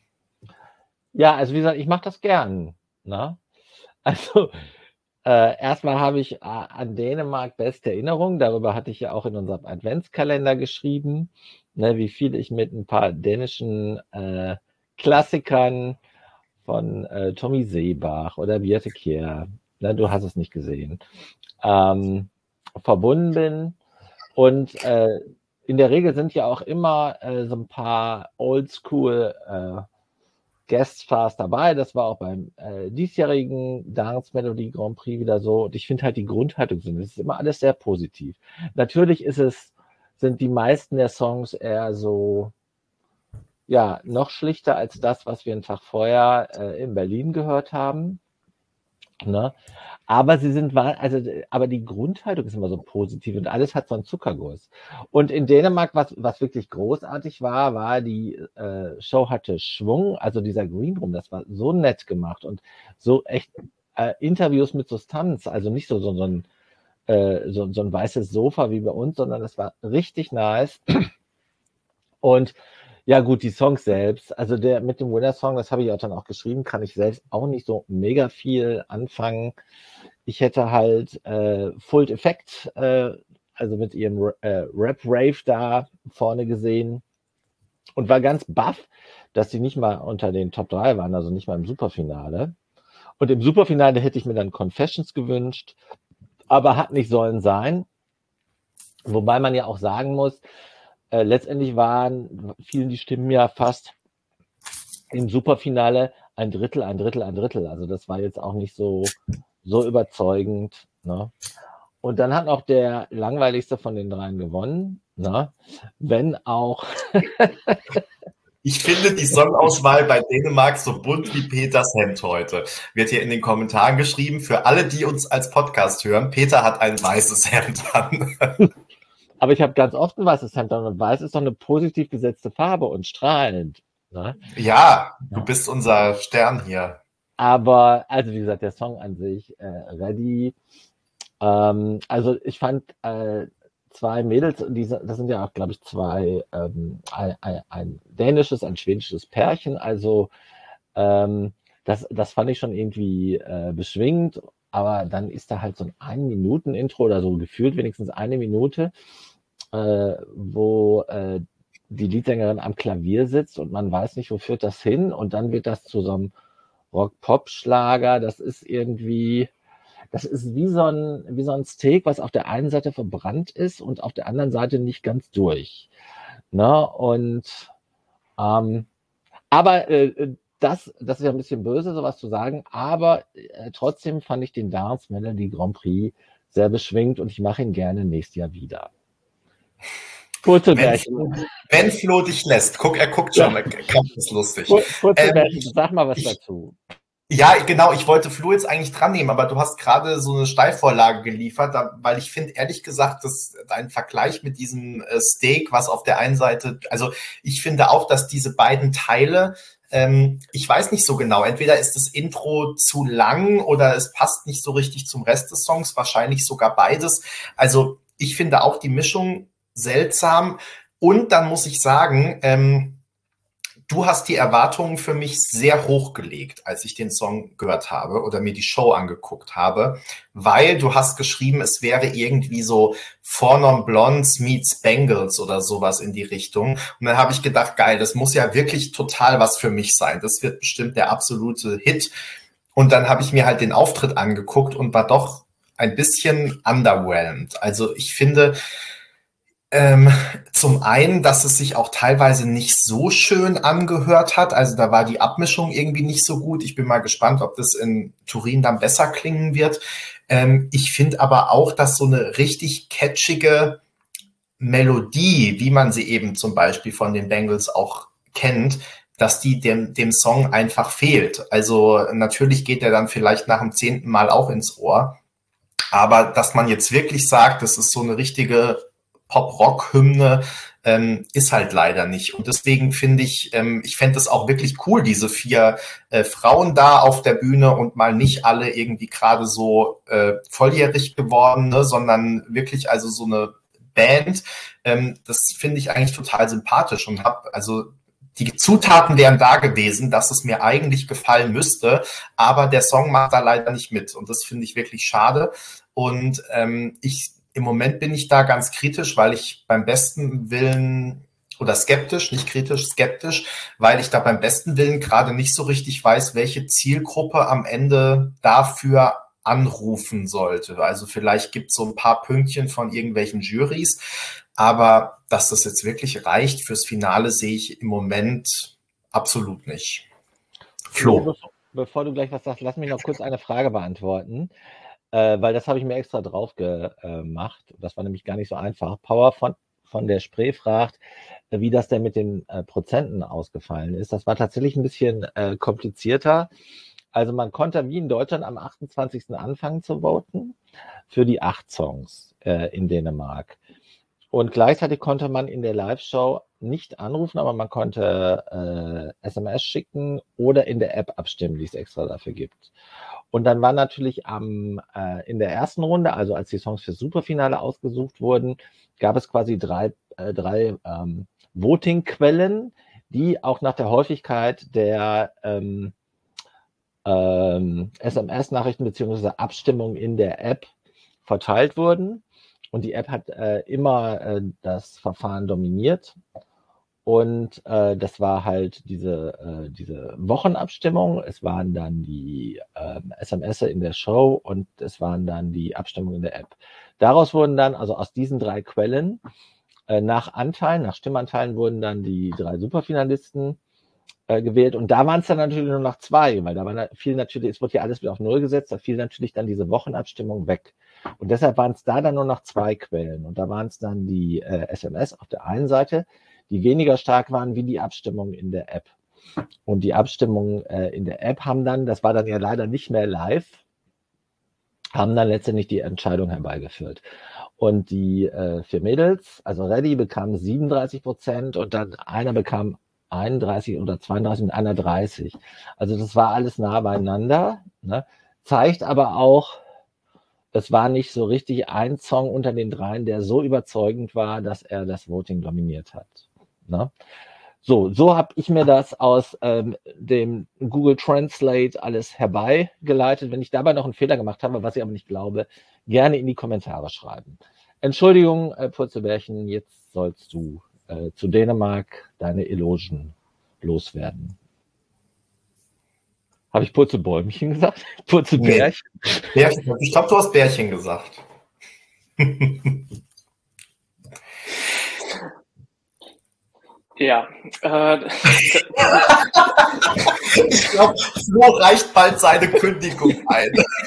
Ja, also wie gesagt, ich mache das gern. Na? Also äh, erstmal habe ich äh, an Dänemark beste Erinnerungen. Darüber hatte ich ja auch in unserem Adventskalender geschrieben, ne, wie viel ich mit ein paar dänischen äh, Klassikern von äh, Tommy Seebach oder Birte Kjær, ne, du hast es nicht gesehen, ähm, verbunden bin. Und äh, in der Regel sind ja auch immer äh, so ein paar Oldschool äh, Gueststars dabei. Das war auch beim äh, diesjährigen Dance Melody Grand Prix wieder so. Und ich finde halt die Grundhaltung sind, es ist immer alles sehr positiv. Natürlich ist es, sind die meisten der Songs eher so, ja, noch schlichter als das, was wir einen Tag vorher äh, in Berlin gehört haben. Ne? Aber sie sind, also, aber die Grundhaltung ist immer so positiv und alles hat so einen Zuckerguss. Und in Dänemark, was, was wirklich großartig war, war die äh, Show hatte Schwung, also dieser Green Room, das war so nett gemacht und so echt äh, Interviews mit Substanz, also nicht so, so, so, ein, äh, so, so ein weißes Sofa wie bei uns, sondern das war richtig nice. Und ja gut, die Songs selbst, also der mit dem Winner-Song, das habe ich auch dann auch geschrieben, kann ich selbst auch nicht so mega viel anfangen. Ich hätte halt äh, Full Effect, äh, also mit ihrem äh, Rap-Rave da vorne gesehen und war ganz baff, dass sie nicht mal unter den Top drei waren, also nicht mal im Superfinale. Und im Superfinale hätte ich mir dann Confessions gewünscht, aber hat nicht sollen sein. Wobei man ja auch sagen muss, Äh, letztendlich waren, fielen die Stimmen ja fast im Superfinale ein Drittel, ein Drittel, ein Drittel. Also das war jetzt auch nicht so, so überzeugend. Ne? Und dann hat auch der langweiligste von den dreien gewonnen. Ne? Wenn auch... Ich finde die Songauswahl bei Dänemark so bunt wie Peters Hemd heute. Wird hier in den Kommentaren geschrieben, für alle, die uns als Podcast hören, Peter hat ein weißes Hemd an. Aber ich habe ganz oft ein weißes Hemd an und weiß ist doch eine positiv besetzte Farbe und strahlend. Ne? Ja, du ja. bist unser Stern hier. Aber, also wie gesagt, der Song an sich, äh, Ready, ähm, also ich fand äh, zwei Mädels, die, das sind ja auch, glaube ich, zwei, ähm, ein, ein, ein dänisches, ein schwedisches Pärchen, also ähm, das, das fand ich schon irgendwie äh, beschwingend, aber dann ist da halt so ein Ein-Minuten-Intro oder so gefühlt wenigstens eine Minute, Äh, wo äh, die Leadsängerin am Klavier sitzt und man weiß nicht, wo führt das hin und dann wird das zu so einem Rock-Pop-Schlager. Das ist irgendwie, das ist wie so ein, wie so ein Steak, was auf der einen Seite verbrannt ist und auf der anderen Seite nicht ganz durch. Ne? Und ähm, aber äh, das, das ist ja ein bisschen böse, sowas zu sagen, aber äh, trotzdem fand ich den Dance Melody Grand Prix sehr beschwingt und ich mache ihn gerne nächstes Jahr wieder. Kurze wenn, wenn Flo dich lässt, guck, er guckt schon, ja. Das ist lustig. Kurze ähm, sag mal was ich, dazu. Ja, genau, ich wollte Flo jetzt eigentlich dran nehmen, aber du hast gerade so eine Steilvorlage geliefert, da, weil ich finde, ehrlich gesagt, dass dein Vergleich mit diesem äh, Steak, was auf der einen Seite, also ich finde auch, dass diese beiden Teile, ähm, ich weiß nicht so genau, entweder ist das Intro zu lang oder es passt nicht so richtig zum Rest des Songs, wahrscheinlich sogar beides. Also ich finde auch die Mischung seltsam. Und dann muss ich sagen, ähm, du hast die Erwartungen für mich sehr hoch gelegt, als ich den Song gehört habe oder mir die Show angeguckt habe, weil du hast geschrieben, es wäre irgendwie so Four Non Blondes meets Bengals oder sowas in die Richtung. Und dann habe ich gedacht, geil, das muss ja wirklich total was für mich sein. Das wird bestimmt der absolute Hit. Und dann habe ich mir halt den Auftritt angeguckt und war doch ein bisschen underwhelmed. Also ich finde, ähm, zum einen, dass es sich auch teilweise nicht so schön angehört hat. Also da war die Abmischung irgendwie nicht so gut. Ich bin mal gespannt, ob das in Turin dann besser klingen wird. Ähm, ich finde aber auch, dass so eine richtig catchige Melodie, wie man sie eben zum Beispiel von den Bengals auch kennt, dass die dem, dem Song einfach fehlt. Also natürlich geht er dann vielleicht nach dem zehnten Mal auch ins Ohr. Aber dass man jetzt wirklich sagt, das ist so eine richtige Pop-Rock-Hymne, ähm, ist halt leider nicht. Und deswegen finde ich, ähm, ich fände es auch wirklich cool, diese vier äh, Frauen da auf der Bühne und mal nicht alle irgendwie gerade so äh, volljährig geworden, ne, sondern wirklich also so eine Band. Ähm, das finde ich eigentlich total sympathisch und habe also die Zutaten wären da gewesen, dass es mir eigentlich gefallen müsste, aber der Song macht da leider nicht mit und das finde ich wirklich schade. Und ähm, ich im Moment bin ich da ganz kritisch, weil ich beim besten Willen oder skeptisch, nicht kritisch, skeptisch, weil ich da beim besten Willen gerade nicht so richtig weiß, welche Zielgruppe am Ende dafür anrufen sollte. Also vielleicht gibt es so ein paar Pünktchen von irgendwelchen Jurys, aber dass das jetzt wirklich reicht fürs Finale, sehe ich im Moment absolut nicht. Flo, bevor, bevor du gleich was sagst, lass mich noch kurz eine Frage beantworten. Äh, weil das habe ich mir extra drauf gemacht. Das war nämlich gar nicht so einfach. Power von, von der Spree fragt, äh, wie das denn mit den äh, Prozenten ausgefallen ist. Das war tatsächlich ein bisschen äh, komplizierter. Also man konnte wie in Deutschland am achtundzwanzigsten anfangen zu voten für die acht Songs äh, in Dänemark. Und gleichzeitig konnte man in der Live-Show nicht anrufen, aber man konnte äh, S M S schicken oder in der App abstimmen, die es extra dafür gibt. Und dann war natürlich am, äh, in der ersten Runde, also als die Songs fürs Superfinale ausgesucht wurden, gab es quasi drei, äh, drei ähm, Voting-Quellen, die auch nach der Häufigkeit der ähm, ähm, S M S-Nachrichten beziehungsweise Abstimmung in der App verteilt wurden. Und die App hat äh, immer äh, das Verfahren dominiert. Und äh, das war halt diese, äh, diese Wochenabstimmung. Es waren dann die äh, S M S in der Show und es waren dann die Abstimmungen in der App. Daraus wurden dann, also aus diesen drei Quellen, äh, nach Anteilen, nach Stimmanteilen wurden dann die drei Superfinalisten äh, gewählt. Und da waren es dann natürlich nur noch zwei, weil da war viel natürlich, es wurde ja alles wieder auf Null gesetzt, da fiel natürlich dann diese Wochenabstimmung weg. Und deshalb waren es da dann nur noch zwei Quellen. Und da waren es dann die äh, S M S auf der einen Seite, die weniger stark waren wie die Abstimmung in der App. Und die Abstimmungen äh, in der App haben dann, das war dann ja leider nicht mehr live, haben dann letztendlich die Entscheidung herbeigeführt. Und die äh, vier Mädels, also Reddy bekam siebenunddreißig Prozent und dann einer bekam einunddreißig oder zweiunddreißig und einer dreißig. Also das war alles nah beieinander, ne? Zeigt aber auch, es war nicht so richtig ein Song unter den dreien, der so überzeugend war, dass er das Voting dominiert hat. Ne? So, so habe ich mir das aus ähm, dem Google Translate alles herbeigeleitet. Wenn ich dabei noch einen Fehler gemacht habe, was ich aber nicht glaube, gerne in die Kommentare schreiben. Entschuldigung, äh, Purzelbärchen, jetzt sollst du äh, zu Dänemark deine Elogen loswerden. Habe ich Purzelbäumchen gesagt? Purzelbärchen? Nee. Bärchen. Ich glaube, du hast Bärchen gesagt. Ja. Äh, ich glaube, Flo reicht bald seine Kündigung ein.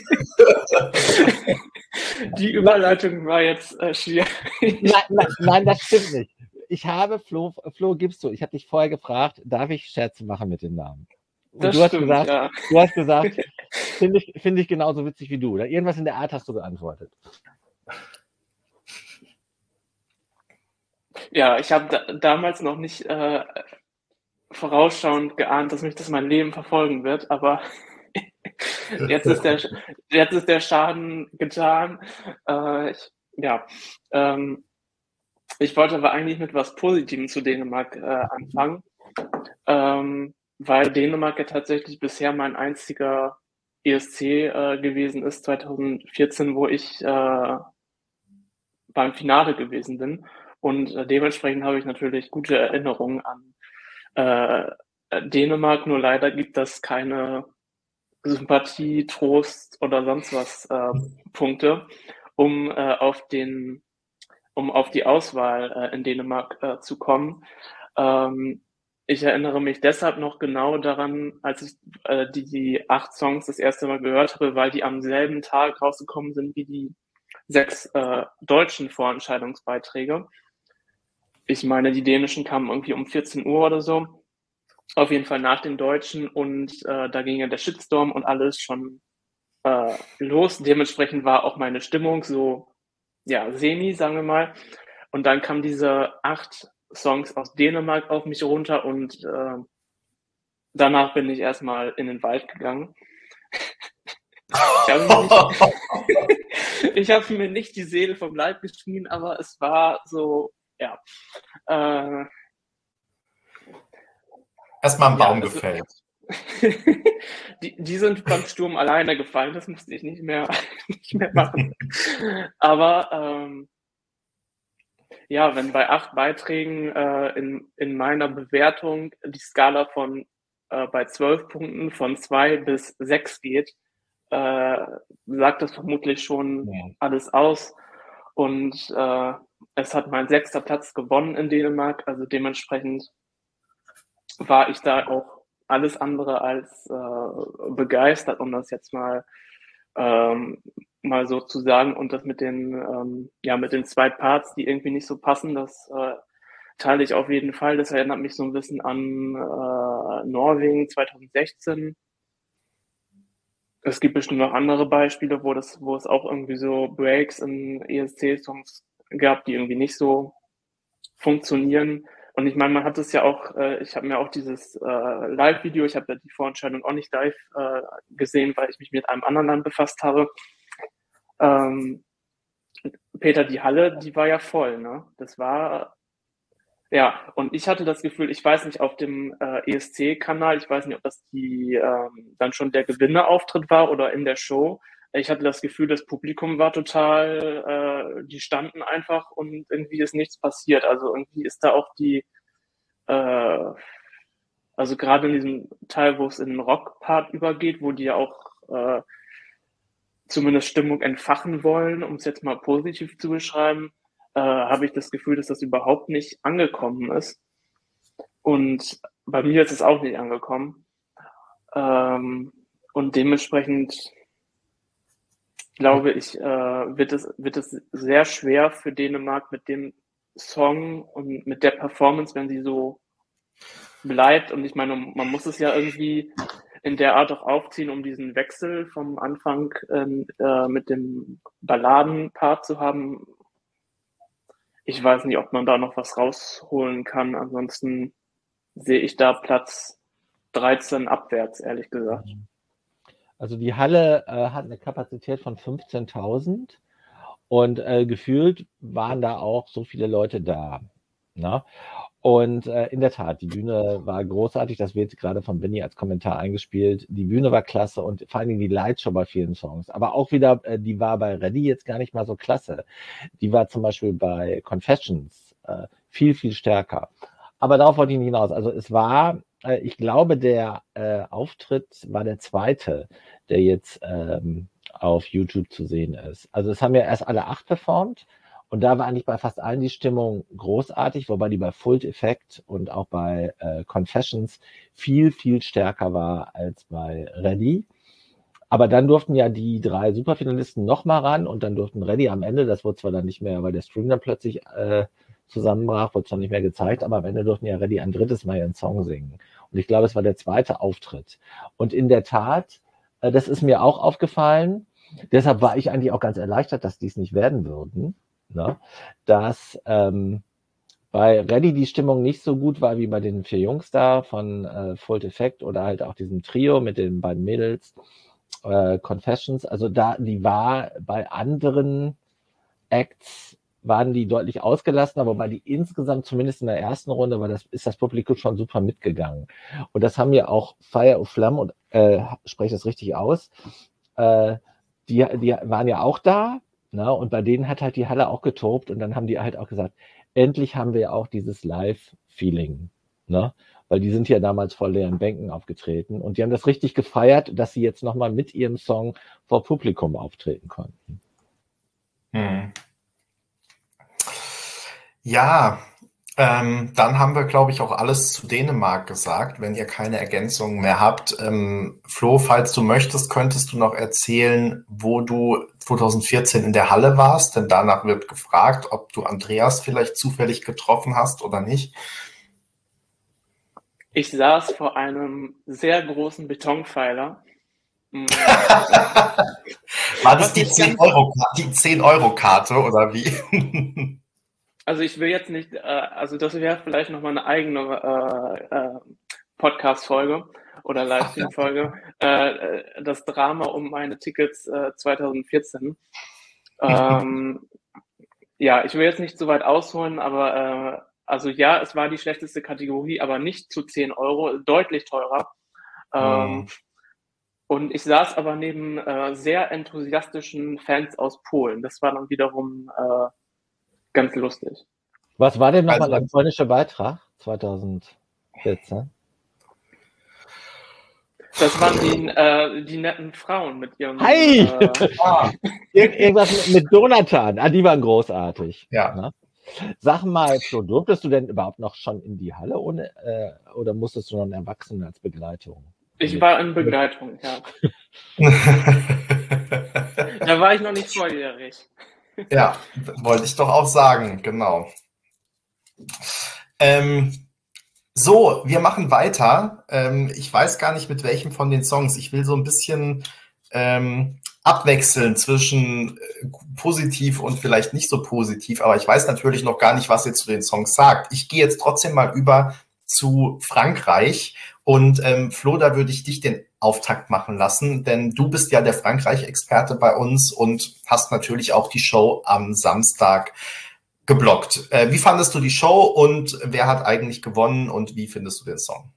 Die Überleitung war jetzt äh, schwierig. Nein, nein, nein, das stimmt nicht. Ich habe, Flo, Flo, gibst du, ich habe dich vorher gefragt, darf ich Scherze machen mit dem Namen? Und das du stimmt, hast gesagt, ja. Du hast gesagt, finde ich, find ich genauso witzig wie du. Oder irgendwas in der Art hast du geantwortet. Ja, ich habe da, damals noch nicht äh, vorausschauend geahnt, dass mich das mein Leben verfolgen wird, aber jetzt ist der, jetzt ist der Schaden getan. Äh, ich, ja, ähm, ich wollte aber eigentlich mit was Positivem zu Dänemark äh, anfangen, ähm, weil Dänemark ja tatsächlich bisher mein einziger E S C äh, gewesen ist, zweitausendvierzehn, wo ich äh, beim Finale gewesen bin. Und äh, dementsprechend habe ich natürlich gute Erinnerungen an äh, Dänemark, nur leider gibt es keine Sympathie, Trost oder sonst was äh, Punkte, um äh, auf den, um auf die Auswahl äh, in Dänemark äh, zu kommen. Ähm, ich erinnere mich deshalb noch genau daran, als ich äh, die, die acht Songs das erste Mal gehört habe, weil die am selben Tag rausgekommen sind wie die sechs äh, deutschen Vorentscheidungsbeiträge. Ich meine, die dänischen kamen irgendwie um vierzehn Uhr oder so. Auf jeden Fall nach den Deutschen und äh, da ging ja der Shitstorm und alles schon äh, los. Dementsprechend war auch meine Stimmung so, ja, semi, sagen wir mal. Und dann kamen diese acht Songs aus Dänemark auf mich runter und äh, danach bin ich erstmal in den Wald gegangen. Ich habe mir, nicht, ich habe mir nicht die Seele vom Leib geschrien, aber es war so, ja. Äh, Erstmal ein ja, Baum es- gefällt. die, die sind beim Sturm alleine gefallen, das musste ich nicht mehr, nicht mehr machen. Aber ähm, ja, wenn bei acht Beiträgen äh, in, in meiner Bewertung die Skala von äh, bei zwölf Punkten von zwei bis sechs geht, äh, sagt das vermutlich schon Ja. alles aus. Und äh, es hat mein sechster Platz gewonnen in Dänemark, also dementsprechend war ich da auch alles andere als äh, begeistert, um das jetzt mal ähm, mal so zu sagen. Und das mit den ähm, ja mit den zwei Parts, die irgendwie nicht so passen, das äh, teile ich auf jeden Fall. Das erinnert mich so ein bisschen an äh, Norwegen zwanzig sechzehn. Es gibt bestimmt noch andere Beispiele, wo das, wo es auch irgendwie so Breaks in E S C-Songs gab, die irgendwie nicht so funktionieren. Und ich meine, man hat es ja auch, äh, ich habe mir auch dieses äh, Live-Video, ich habe ja die Vorentscheidung auch nicht live äh, gesehen, weil ich mich mit einem anderen Land befasst habe. Ähm, Peter, die Halle, die war ja voll, ne? Das war, ja, und ich hatte das Gefühl, ich weiß nicht, auf dem äh, E S C-Kanal, ich weiß nicht, ob das die ähm, dann schon der Gewinnerauftritt war oder in der Show. Ich hatte das Gefühl, das Publikum war total, äh, die standen einfach und irgendwie ist nichts passiert. Also irgendwie ist da auch die, äh, also gerade in diesem Teil, wo es in den Rock-Part übergeht, wo die ja auch äh, zumindest Stimmung entfachen wollen, um es jetzt mal positiv zu beschreiben, äh, habe ich das Gefühl, dass das überhaupt nicht angekommen ist. Und bei mir ist es auch nicht angekommen. Ähm, und dementsprechend glaube ich, äh, wird es, wird es sehr schwer für Dänemark mit dem Song und mit der Performance, wenn sie so bleibt. Und ich meine, man muss es ja irgendwie in der Art auch aufziehen, um diesen Wechsel vom Anfang äh, mit dem Balladenpart zu haben. Ich weiß nicht, ob man da noch was rausholen kann. Ansonsten sehe ich da Platz dreizehn abwärts, ehrlich gesagt. Also die Halle äh, hat eine Kapazität von fünfzehntausend und äh, gefühlt waren da auch so viele Leute da. Ne? Und äh, in der Tat, die Bühne war großartig. Das wird gerade von Benny als Kommentar eingespielt. Die Bühne war klasse und vor allen Dingen die Lightshow bei vielen Songs. Aber auch wieder, äh, die war bei Ready jetzt gar nicht mal so klasse. Die war zum Beispiel bei Confessions äh, viel, viel stärker. Aber darauf wollte ich nicht hinaus. Also es war, äh, ich glaube, der äh, Auftritt war der zweite, der jetzt ähm, auf YouTube zu sehen ist. Also es haben ja erst alle acht performt. Und da war eigentlich bei fast allen die Stimmung großartig, wobei die bei Full Effect und auch bei äh, Confessions viel, viel stärker war als bei Ready. Aber dann durften ja die drei Superfinalisten nochmal ran und dann durften Ready am Ende, das wurde zwar dann nicht mehr, weil der Stream dann plötzlich äh, zusammenbrach, wurde zwar nicht mehr gezeigt, aber am Ende durften ja Ready ein drittes Mal ihren Song singen. Und ich glaube, es war der zweite Auftritt. Und in der Tat, äh, das ist mir auch aufgefallen, deshalb war ich eigentlich auch ganz erleichtert, dass die es nicht werden würden. Ne, dass ähm, bei Ready die Stimmung nicht so gut war wie bei den vier Jungs da von äh, Full Effect oder halt auch diesem Trio mit den beiden Mädels, äh, Confessions. Also da, die war bei anderen Acts waren die deutlich ausgelassener, wobei die insgesamt zumindest in der ersten Runde war das, ist das Publikum schon super mitgegangen. Und das haben ja auch Fire of Flam und äh, spreche das richtig aus, äh, die, die waren ja auch da. Na, und bei denen hat halt die Halle auch getobt und dann haben die halt auch gesagt, endlich haben wir ja auch dieses Live-Feeling. Ne? weil die sind ja damals vor leeren Bänken aufgetreten und die haben das richtig gefeiert, dass sie jetzt nochmal mit ihrem Song vor Publikum auftreten konnten. Hm. Ja, ähm, dann haben wir, glaube ich, auch alles zu Dänemark gesagt, wenn ihr keine Ergänzungen mehr habt. Ähm, Flo, falls du möchtest, könntest du noch erzählen, wo du zwanzig vierzehn in der Halle warst, denn danach wird gefragt, ob du Andreas vielleicht zufällig getroffen hast oder nicht. Ich saß vor einem sehr großen Betonpfeiler. War das die zehn Euro, die zehn Euro Karte oder wie? Also ich will jetzt nicht, äh, also das wäre vielleicht nochmal eine eigene äh, äh, Podcast-Folge oder Livestream-Folge. Äh, das Drama um meine Tickets äh, zwanzig vierzehn. Ähm, ja, ich will jetzt nicht so weit ausholen, aber äh, also ja, es war die schlechteste Kategorie, aber nicht zu zehn Euro, deutlich teurer. Ähm, Hm. Und ich saß aber neben äh, sehr enthusiastischen Fans aus Polen. Das war dann wiederum äh, ganz lustig. Was war denn nochmal Also- der polnische Beitrag zwanzig vierzehn? Das waren die, äh, die netten Frauen mit ihrem. Hi! Äh, Ah, Ir irgendwas mit, mit Jonathan. Ah, die waren großartig. ja. Ne? Sag mal, Flo, durftest du denn überhaupt noch schon in die Halle ohne, äh, oder musstest du noch einen Erwachsenen als Begleitung? ich war in Begleitung, ja. Da war ich noch nicht volljährig. Ja, wollte ich doch auch sagen, genau. Ähm, so, wir machen weiter. Ähm, ich weiß gar nicht, mit welchem von den Songs. Ich will so ein bisschen ähm, abwechseln zwischen äh, positiv und vielleicht nicht so positiv, aber ich weiß natürlich noch gar nicht, was ihr zu den Songs sagt. Ich gehe jetzt trotzdem mal über zu Frankreich und ähm, Flo, da würde ich dich den Auftakt machen lassen, denn du bist ja der Frankreich-Experte bei uns und hast natürlich auch die Show am Samstag geblockt. Äh, wie fandest du die Show und wer hat eigentlich gewonnen und wie findest du den Song?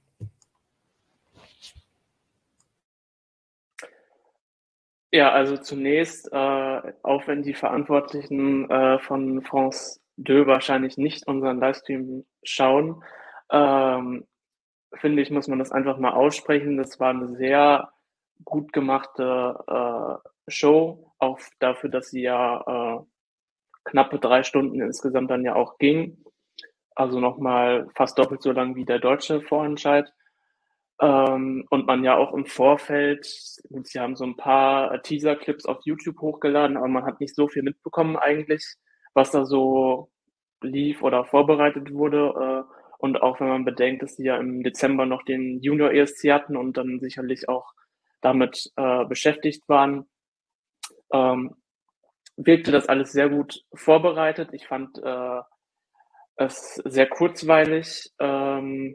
Ja, also zunächst, äh, auch wenn die Verantwortlichen äh, von France zwei wahrscheinlich nicht unseren Livestream schauen, ähm, finde ich, muss man das einfach mal aussprechen. Das war eine sehr gut gemachte äh, Show, auch dafür, dass sie ja äh, knappe drei Stunden insgesamt dann ja auch ging. Also nochmal fast doppelt so lang wie der deutsche Vorentscheid. Ähm, und man ja auch im Vorfeld, sie haben so ein paar Teaser-Clips auf YouTube hochgeladen, aber man hat nicht so viel mitbekommen eigentlich, was da so lief oder vorbereitet wurde. Äh, und auch wenn man bedenkt, dass sie ja im Dezember noch den Junior E S C hatten und dann sicherlich auch damit äh, beschäftigt waren, ähm, wirkte das alles sehr gut vorbereitet. Ich fand äh, es sehr kurzweilig. Ähm,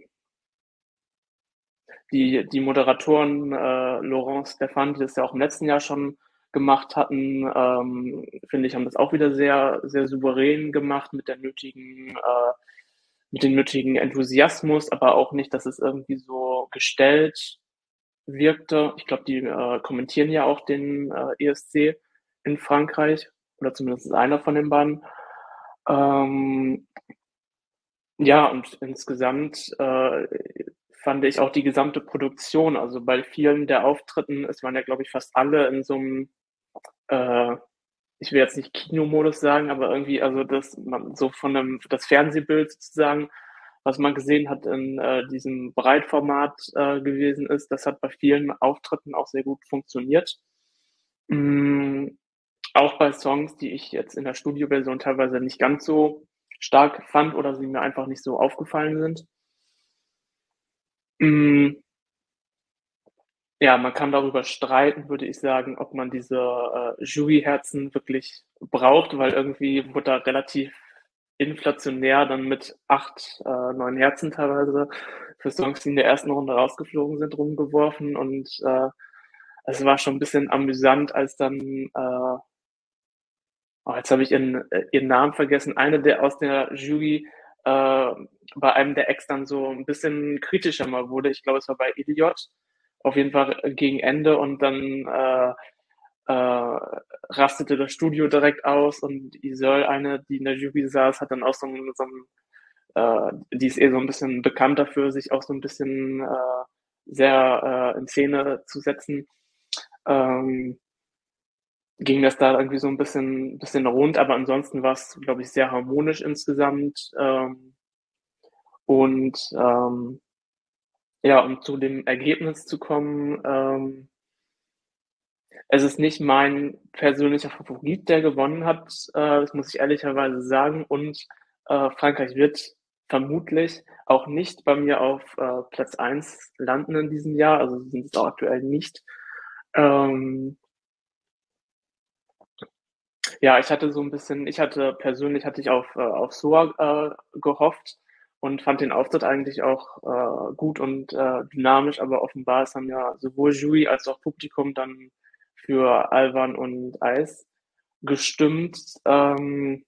die, die Moderatoren äh, Laurent Stefan, die das ja auch im letzten Jahr schon gemacht hatten, ähm, finde ich, haben das auch wieder sehr, sehr souverän gemacht mit der nötigen, äh, mit dem nötigen Enthusiasmus, aber auch nicht, dass es irgendwie so gestellt wirkte. Ich glaube, die äh, kommentieren ja auch den äh, E S C in Frankreich oder zumindest einer von den beiden. Ähm, ja, und insgesamt äh, fand ich auch die gesamte Produktion, also bei vielen der Auftritten, es waren ja, glaube ich, fast alle in so einem, äh, ich will jetzt nicht Kinomodus sagen, aber irgendwie, also das man so von einem, das Fernsehbild sozusagen, was man gesehen hat in äh, diesem Breitformat äh, gewesen ist, das hat bei vielen Auftritten auch sehr gut funktioniert. Mm, auch bei Songs, die ich jetzt in der Studioversion teilweise nicht ganz so stark fand oder sie mir einfach nicht so aufgefallen sind. Mm, ja, man kann darüber streiten, würde ich sagen, ob man diese äh, Juryherzen wirklich braucht, weil irgendwie wurde da relativ inflationär dann mit acht, äh, neun Herzen teilweise für Songs, die in der ersten Runde rausgeflogen sind, rumgeworfen. Und äh, es war schon ein bisschen amüsant, als dann, äh, oh, jetzt habe ich ihren, äh, ihren Namen vergessen, eine der aus der Jury äh, bei einem der Acts dann so ein bisschen kritischer mal wurde. Ich glaube, es war bei Idiot. Auf jeden Fall gegen Ende und dann äh, äh, rastete das Studio direkt aus und Isol, eine, die in der Jury saß, hat dann auch so ein, so ein äh, die ist eh so ein bisschen bekannt dafür, sich auch so ein bisschen äh, sehr äh, in Szene zu setzen. Ähm, ging das da irgendwie so ein bisschen, bisschen rund, aber ansonsten war es, glaube ich, sehr harmonisch insgesamt. Ähm, und ähm, ja, um zu dem Ergebnis zu kommen, ähm, es ist nicht mein persönlicher Favorit, der gewonnen hat, äh, das muss ich ehrlicherweise sagen. Und äh, Frankreich wird vermutlich auch nicht bei mir auf äh, Platz eins landen in diesem Jahr, also sie sind es auch aktuell nicht. Ähm, ja, ich hatte so ein bisschen, ich hatte persönlich hatte ich auf, äh, auf Soa äh, gehofft und fand den Auftritt eigentlich auch äh, gut und äh, dynamisch, aber offenbar ist dann ja sowohl Jury als auch Publikum dann für Alban und Eis gestimmt. Ähm,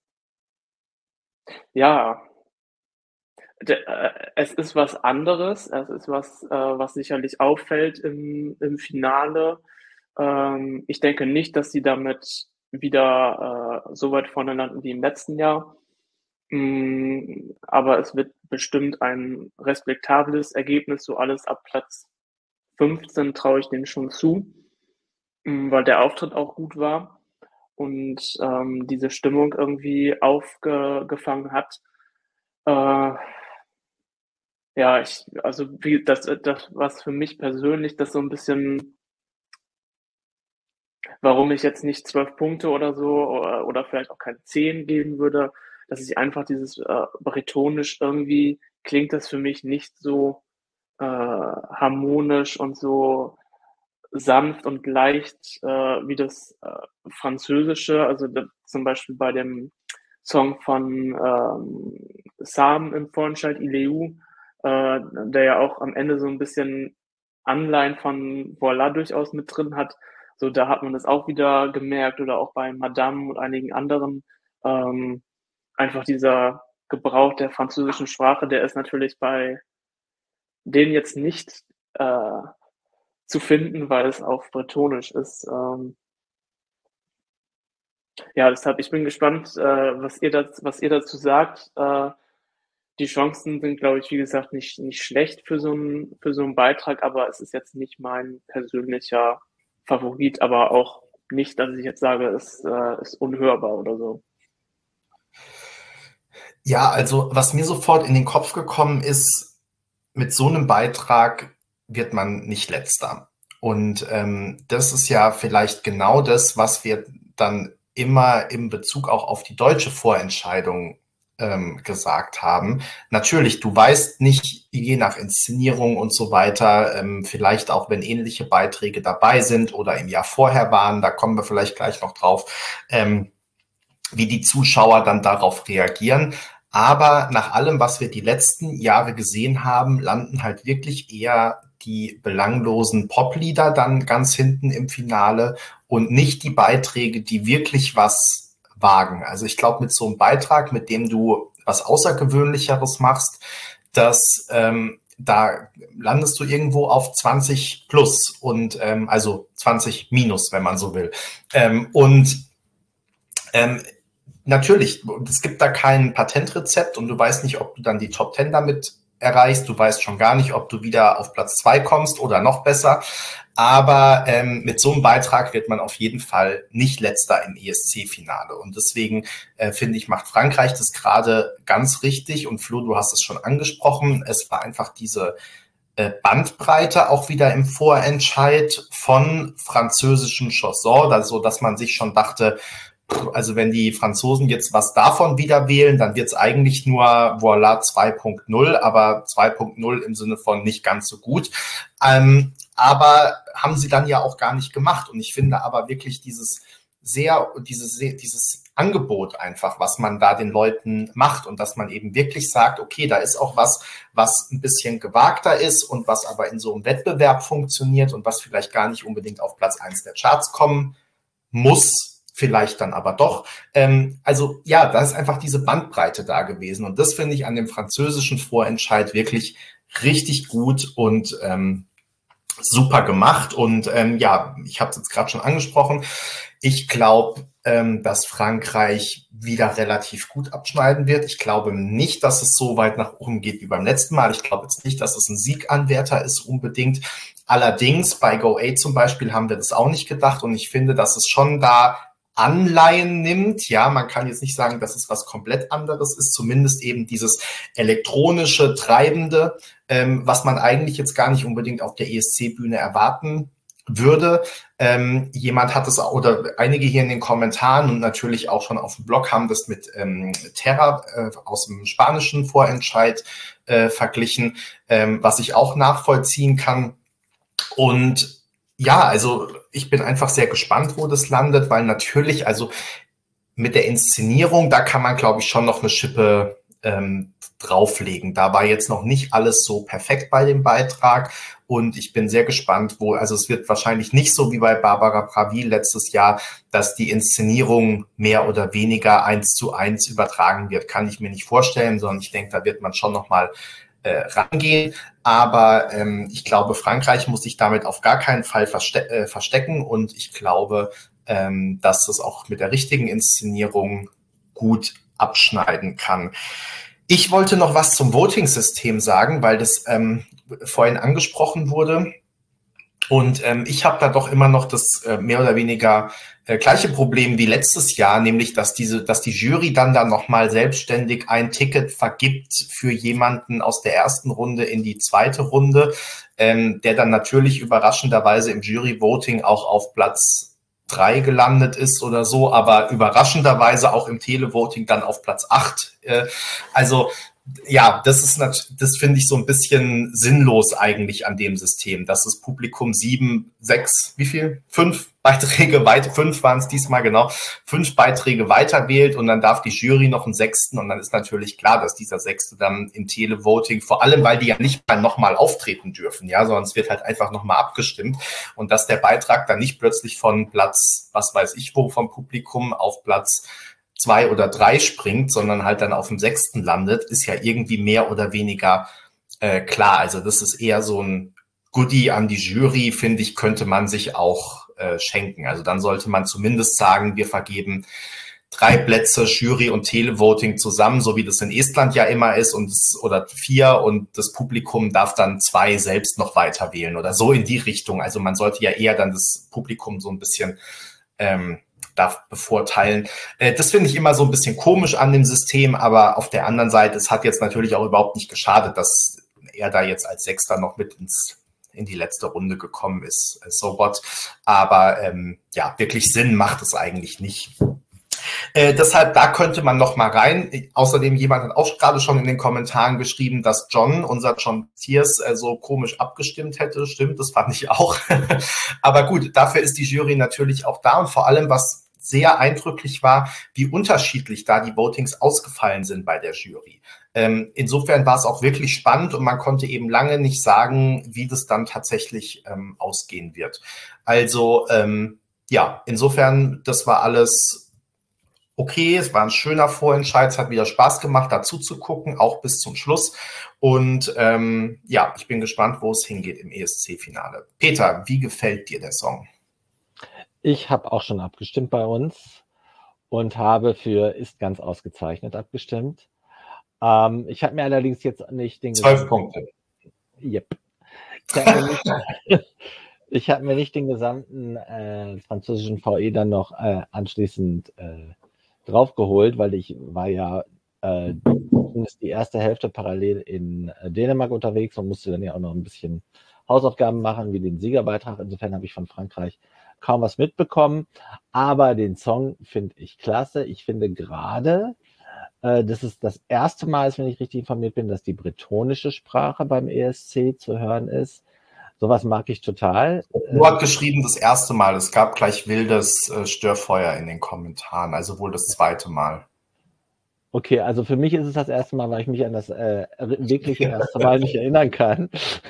ja, de, äh, es ist was anderes. Es ist was, äh, was sicherlich auffällt im, im Finale. Ähm, ich denke nicht, dass sie damit wieder äh, so weit vorne landen wie im letzten Jahr. Mm, aber es wird bestimmt ein respektables Ergebnis, so alles ab Platz fünfzehn traue ich denen schon zu, mm, weil der Auftritt auch gut war und ähm, diese Stimmung irgendwie aufgefangen hat. Äh, ja, ich, also wie das, das, was für mich persönlich das so ein bisschen, warum ich jetzt nicht zwölf Punkte oder so oder, oder vielleicht auch keine zehn geben würde, dass ich einfach dieses äh, bretonisch irgendwie klingt das für mich nicht so äh, harmonisch und so sanft und leicht äh, wie das äh, Französische, also da, zum Beispiel bei dem Song von ähm, Sam im Vorentscheid, Ileu, äh, der ja auch am Ende so ein bisschen Anleihen von Voilà durchaus mit drin hat. So, da hat man das auch wieder gemerkt oder auch bei Madame und einigen anderen. Ähm, einfach dieser Gebrauch der französischen Sprache, der ist natürlich bei denen jetzt nicht äh, zu finden, weil es auf Bretonisch ist. Ähm, ja, deshalb, ich bin gespannt, äh, was ihr das, was ihr dazu sagt. Äh, die Chancen sind, glaube ich, wie gesagt, nicht, nicht schlecht für so einen, für so einen Beitrag, aber es ist jetzt nicht mein persönlicher Favorit, aber auch nicht, dass ich jetzt sage, es äh, ist unhörbar oder so. Ja, also was mir sofort in den Kopf gekommen ist, mit so einem Beitrag wird man nicht Letzter. Und ähm, das ist ja vielleicht genau das, was wir dann immer im Bezug auch auf die deutsche Vorentscheidung ähm, gesagt haben. Natürlich, du weißt nicht, je nach Inszenierung und so weiter, ähm, vielleicht auch, wenn ähnliche Beiträge dabei sind oder im Jahr vorher waren, da kommen wir vielleicht gleich noch drauf, ähm, wie die Zuschauer dann darauf reagieren. Aber nach allem, was wir die letzten Jahre gesehen haben, landen halt wirklich eher die belanglosen Poplieder dann ganz hinten im Finale und nicht die Beiträge, die wirklich was wagen. Also ich glaube, mit so einem Beitrag, mit dem du was Außergewöhnlicheres machst, dass ähm, da landest du irgendwo auf zwanzig plus und ähm, also zwanzig minus, wenn man so will. Ähm, und ähm, Natürlich, es gibt da kein Patentrezept und du weißt nicht, ob du dann die Top Ten damit erreichst. Du weißt schon gar nicht, ob du wieder auf Platz zwei kommst oder noch besser. Aber ähm, mit so einem Beitrag wird man auf jeden Fall nicht Letzter im E S C-Finale. Und deswegen äh, finde ich, macht Frankreich das gerade ganz richtig. Und Flo, du hast es schon angesprochen. Es war einfach diese äh, Bandbreite auch wieder im Vorentscheid von französischem Chanson, also dass man sich schon dachte, also wenn die Franzosen jetzt was davon wieder wählen, dann wird es eigentlich nur Voilà zwei Punkt null, aber zwei Punkt null im Sinne von nicht ganz so gut. Ähm, aber haben sie dann ja auch gar nicht gemacht. Und ich finde aber wirklich dieses sehr, dieses, dieses Angebot einfach, was man da den Leuten macht und dass man eben wirklich sagt, okay, da ist auch was, was ein bisschen gewagter ist und was aber in so einem Wettbewerb funktioniert und was vielleicht gar nicht unbedingt auf Platz eins der Charts kommen muss, vielleicht dann aber doch. Ähm, also ja, da ist einfach diese Bandbreite da gewesen. Und das finde ich an dem französischen Vorentscheid wirklich richtig gut. Und ähm, super gemacht. Und ähm, ja, ich habe es jetzt gerade schon angesprochen. Ich glaube, ähm, dass Frankreich wieder relativ gut abschneiden wird. Ich glaube nicht, dass es so weit nach oben geht wie beim letzten Mal. Ich glaube jetzt nicht, dass es ein Sieganwärter ist unbedingt. Allerdings bei Go acht zum Beispiel haben wir das auch nicht gedacht. Und ich finde, dass es schon da Anleihen nimmt. Ja, man kann jetzt nicht sagen, dass es was komplett anderes ist, zumindest eben dieses elektronische, treibende, ähm, was man eigentlich jetzt gar nicht unbedingt auf der E S C-Bühne erwarten würde. Ähm, jemand hat es, oder einige hier in den Kommentaren und natürlich auch schon auf dem Blog haben das mit ähm, Terra äh, aus dem spanischen Vorentscheid äh, verglichen, ähm, was ich auch nachvollziehen kann. Und ja, also ich bin einfach sehr gespannt, wo das landet, weil natürlich, also mit der Inszenierung, da kann man, glaube ich, schon noch eine Schippe ähm, drauflegen. Da war jetzt noch nicht alles so perfekt bei dem Beitrag und ich bin sehr gespannt, wo, also es wird wahrscheinlich nicht so wie bei Barbara Pravi letztes Jahr, dass die Inszenierung mehr oder weniger eins zu eins übertragen wird, kann ich mir nicht vorstellen, sondern ich denke, da wird man schon noch mal äh, rangehen. Aber ähm, ich glaube, Frankreich muss sich damit auf gar keinen Fall verste äh, verstecken und ich glaube, ähm, dass es auch mit der richtigen Inszenierung gut abschneiden kann. Ich wollte noch was zum Voting-System sagen, weil das ähm, vorhin angesprochen wurde. Und ähm, ich habe da doch immer noch das äh, mehr oder weniger äh, gleiche Problem wie letztes Jahr, nämlich dass diese, dass die Jury dann da nochmal selbstständig ein Ticket vergibt für jemanden aus der ersten Runde in die zweite Runde, ähm, der dann natürlich überraschenderweise im Jury-Voting auch auf Platz drei gelandet ist oder so, aber überraschenderweise auch im Televoting dann auf Platz acht. Äh, also ja, das ist das finde ich so ein bisschen sinnlos eigentlich an dem System, dass das Publikum sieben, sechs, wie viel? Fünf Beiträge weiter, fünf waren es diesmal genau, fünf Beiträge weiter wählt und dann darf die Jury noch einen sechsten und dann ist natürlich klar, dass dieser sechste dann im Televoting, vor allem, weil die ja nicht mal nochmal auftreten dürfen, ja, sondern es wird halt einfach nochmal abgestimmt und dass der Beitrag dann nicht plötzlich von Platz, was weiß ich wo, vom Publikum auf Platz zwei oder drei springt, sondern halt dann auf dem sechsten landet, ist ja irgendwie mehr oder weniger äh, klar. Also das ist eher so ein Goodie an die Jury, finde ich, könnte man sich auch äh, schenken. Also dann sollte man zumindest sagen, wir vergeben drei Plätze Jury und Televoting zusammen, so wie das in Estland ja immer ist, und das, oder vier, und das Publikum darf dann zwei selbst noch weiter wählen oder so in die Richtung. Also man sollte ja eher dann das Publikum so ein bisschen ähm, darf bevorteilen. Äh, das finde ich immer so ein bisschen komisch an dem System, aber auf der anderen Seite, es hat jetzt natürlich auch überhaupt nicht geschadet, dass er da jetzt als Sechster noch mit ins in die letzte Runde gekommen ist, so what. Aber ähm, ja, wirklich Sinn macht es eigentlich nicht. Äh, deshalb, da könnte man noch mal rein. Außerdem, jemand hat auch gerade schon in den Kommentaren geschrieben, dass John, unser John Tiers, äh, so komisch abgestimmt hätte. Stimmt, das fand ich auch. Aber gut, dafür ist die Jury natürlich auch da und vor allem, was sehr eindrücklich war, wie unterschiedlich da die Votings ausgefallen sind bei der Jury. Ähm, insofern war es auch wirklich spannend und man konnte eben lange nicht sagen, wie das dann tatsächlich ähm, ausgehen wird. Also ähm, ja, insofern, das war alles okay, es war ein schöner Vorentscheid, es hat wieder Spaß gemacht, dazu zu gucken, auch bis zum Schluss. Und ähm, ja, ich bin gespannt, wo es hingeht im E S C-Finale. Peter, wie gefällt dir der Song? Ich habe auch schon abgestimmt bei uns und habe für Ist ganz ausgezeichnet abgestimmt. Ähm, ich habe mir allerdings jetzt nicht den Zwölf Punkte. Yep. Ich habe mir, nicht, hab mir nicht den gesamten äh, französischen V E dann noch äh, anschließend äh, draufgeholt, weil ich war ja äh, die erste Hälfte parallel in äh, Dänemark unterwegs und musste dann ja auch noch ein bisschen Hausaufgaben machen, wie den Siegerbeitrag. Insofern habe ich von Frankreich kaum was mitbekommen, aber den Song finde ich klasse. Ich finde gerade, äh, das ist das erste Mal, wenn ich richtig informiert bin, dass die bretonische Sprache beim E S C zu hören ist. Sowas mag ich total. Du hast geschrieben, das erste Mal. Es gab gleich wildes äh, Störfeuer in den Kommentaren, also wohl das zweite Mal. Okay, also für mich ist es das erste Mal, weil ich mich an das äh, wirkliche erste Mal nicht erinnern kann.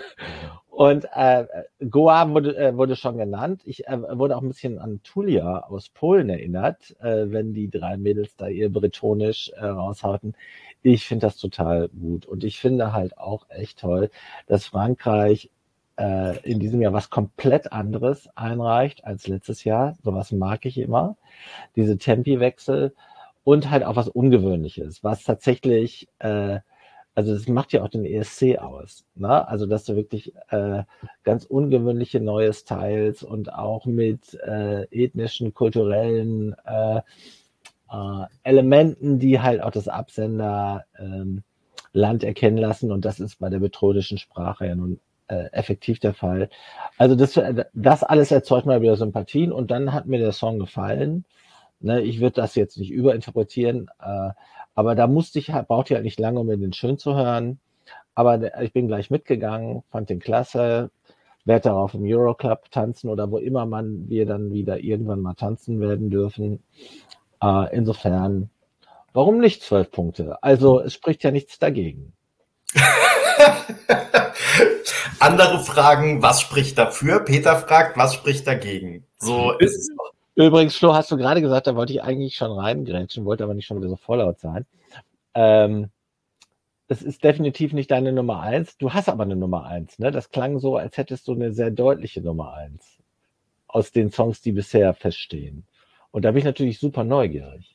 Und äh, Goa wurde, äh, wurde schon genannt. Ich äh, wurde auch ein bisschen an Tulia aus Polen erinnert, äh, wenn die drei Mädels da ihr Bretonisch äh, raushauten. Ich finde das total gut. Und ich finde halt auch echt toll, dass Frankreich äh, in diesem Jahr was komplett anderes einreicht als letztes Jahr. Sowas mag ich immer. Diese Tempiwechsel und halt auch was Ungewöhnliches, was tatsächlich, äh, also das macht ja auch den E S C aus, ne? Also dass du wirklich äh, ganz ungewöhnliche neue Styles und auch mit äh, ethnischen, kulturellen äh, äh, Elementen, die halt auch das Absenderland ähm, Land erkennen lassen. Und das ist bei der methodischen Sprache ja nun äh, effektiv der Fall. Also das, das alles erzeugt mal wieder Sympathien und dann hat mir der Song gefallen. Ne, ich würde das jetzt nicht überinterpretieren, äh, aber da musste ich halt, brauchte ich halt nicht lange, um mir den schön zu hören. Aber der, ich bin gleich mitgegangen, fand den klasse, werde darauf im Euroclub tanzen oder wo immer man wir dann wieder irgendwann mal tanzen werden dürfen. Äh, insofern, warum nicht zwölf Punkte? Also es spricht ja nichts dagegen. Andere fragen, was spricht dafür? Peter fragt, was spricht dagegen? So ist es doch. Übrigens, Flo, hast du gerade gesagt, da wollte ich eigentlich schon reingrätschen, wollte aber nicht schon wieder so vorlaut sein. Ähm, es ist definitiv nicht deine Nummer eins. Du hast aber eine Nummer eins, ne? Das klang so, als hättest du eine sehr deutliche Nummer eins aus den Songs, die bisher feststehen. Und da bin ich natürlich super neugierig.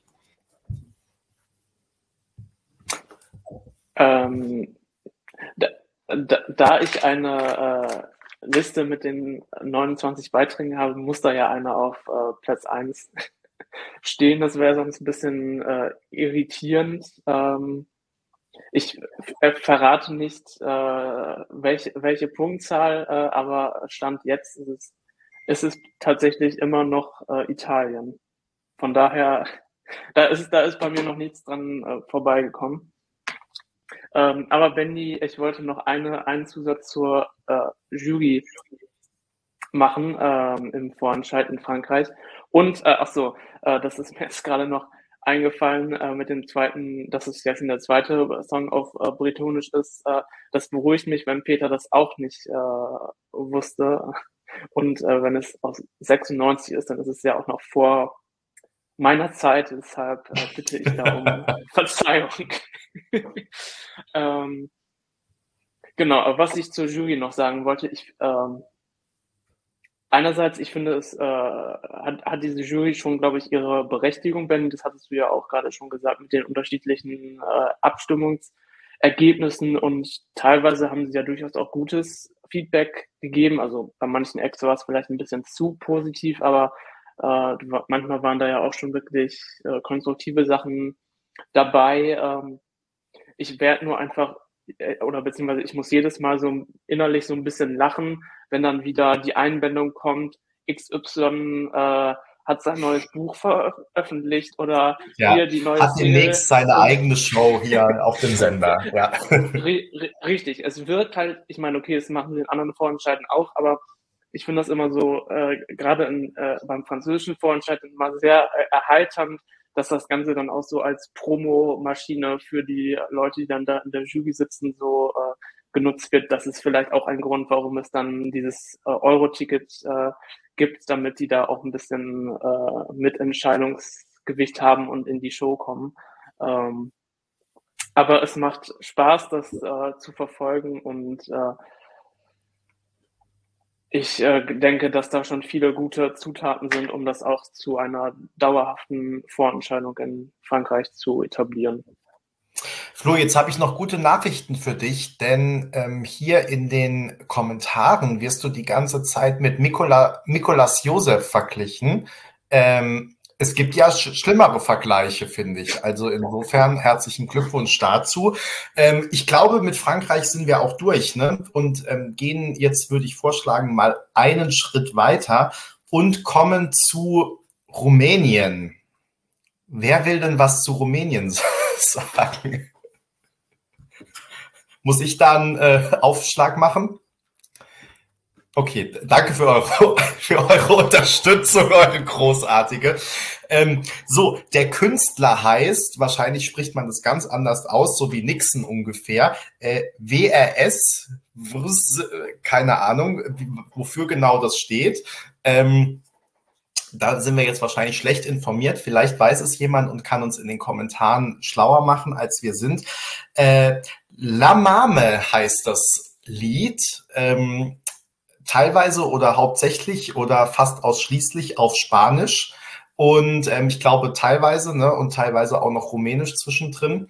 Ähm, da, da, da ich eine äh, Liste mit den neunundzwanzig Beiträgen habe, muss da ja einer auf äh, Platz eins stehen. Das wäre sonst ein bisschen äh, irritierend. Ähm, ich äh, verrate nicht, äh, welche, welche Punktzahl, äh, aber Stand jetzt ist es, ist es tatsächlich immer noch äh, Italien. Von daher, da ist, da ist bei mir noch nichts dran äh, vorbeigekommen. Ähm, aber Benny, ich wollte noch eine, einen Zusatz zur äh, Jury machen ähm, im Vorentscheid in Frankreich. Und, äh, ach so, äh, das ist mir jetzt gerade noch eingefallen äh, mit dem zweiten, dass es jetzt in der zweite Song auf äh, Bretonisch ist. Äh, das beruhigt mich, wenn Peter das auch nicht äh, wusste. Und äh, wenn es aus sechsundneunzig ist, dann ist es ja auch noch vor meiner Zeit, deshalb äh, bitte ich da um Verzeihung. ähm, genau, was ich zur Jury noch sagen wollte, ich ähm, einerseits, ich finde, es äh, hat, hat diese Jury schon, glaube ich, ihre Berechtigung, Ben, das hattest du ja auch gerade schon gesagt, mit den unterschiedlichen äh, Abstimmungsergebnissen und teilweise haben sie ja durchaus auch gutes Feedback gegeben, also bei manchen Acts war es vielleicht ein bisschen zu positiv, aber äh, manchmal waren da ja auch schon wirklich äh, konstruktive Sachen dabei. Ähm, ich werde nur einfach, äh, oder beziehungsweise ich muss jedes Mal so innerlich so ein bisschen lachen, wenn dann wieder die Einblendung kommt, X Y äh, hat sein neues Buch veröffentlicht oder ja, hier die neue hat demnächst seine und, eigene Show hier auf dem Sender. Ja. Richtig, es wird halt, ich meine, okay, das machen sie in anderen Vorentscheiden auch, aber ich finde das immer so, äh, gerade in, äh, beim französischen Vorentscheid immer sehr äh, erheiternd, dass das Ganze dann auch so als Promomaschine für die Leute, die dann da in der Jury sitzen, so äh, genutzt wird. Das ist vielleicht auch ein Grund, warum es dann dieses äh, Euro-Ticket äh, gibt, damit die da auch ein bisschen äh, Mitentscheidungsgewicht haben und in die Show kommen. Ähm, aber es macht Spaß, das äh, zu verfolgen und äh, ich äh, denke, dass da schon viele gute Zutaten sind, um das auch zu einer dauerhaften Vorentscheidung in Frankreich zu etablieren. Flo, jetzt habe ich noch gute Nachrichten für dich, denn ähm, hier in den Kommentaren wirst du die ganze Zeit mit Mikola, Mikolas Josef verglichen. Ähm, es gibt ja sch schlimmere Vergleiche, finde ich. Also insofern herzlichen Glückwunsch dazu. Ähm, ich glaube, mit Frankreich sind wir auch durch, ne? Und ähm, gehen jetzt, würde ich vorschlagen, mal einen Schritt weiter und kommen zu Rumänien. Wer will denn was zu Rumänien sagen? Muss ich da einen äh, Aufschlag machen? Okay, danke für eure, für eure Unterstützung, eure großartige. Ähm, so, der Künstler heißt, wahrscheinlich spricht man das ganz anders aus, so wie Nixon ungefähr, äh, W R S, keine Ahnung, wofür genau das steht. Ähm, Da sind wir jetzt wahrscheinlich schlecht informiert. Vielleicht weiß es jemand und kann uns in den Kommentaren schlauer machen, als wir sind. Äh, La Mame heißt das Lied. Ähm, teilweise oder hauptsächlich oder fast ausschließlich auf Spanisch und ähm, ich glaube teilweise, ne, und teilweise auch noch Rumänisch zwischendrin.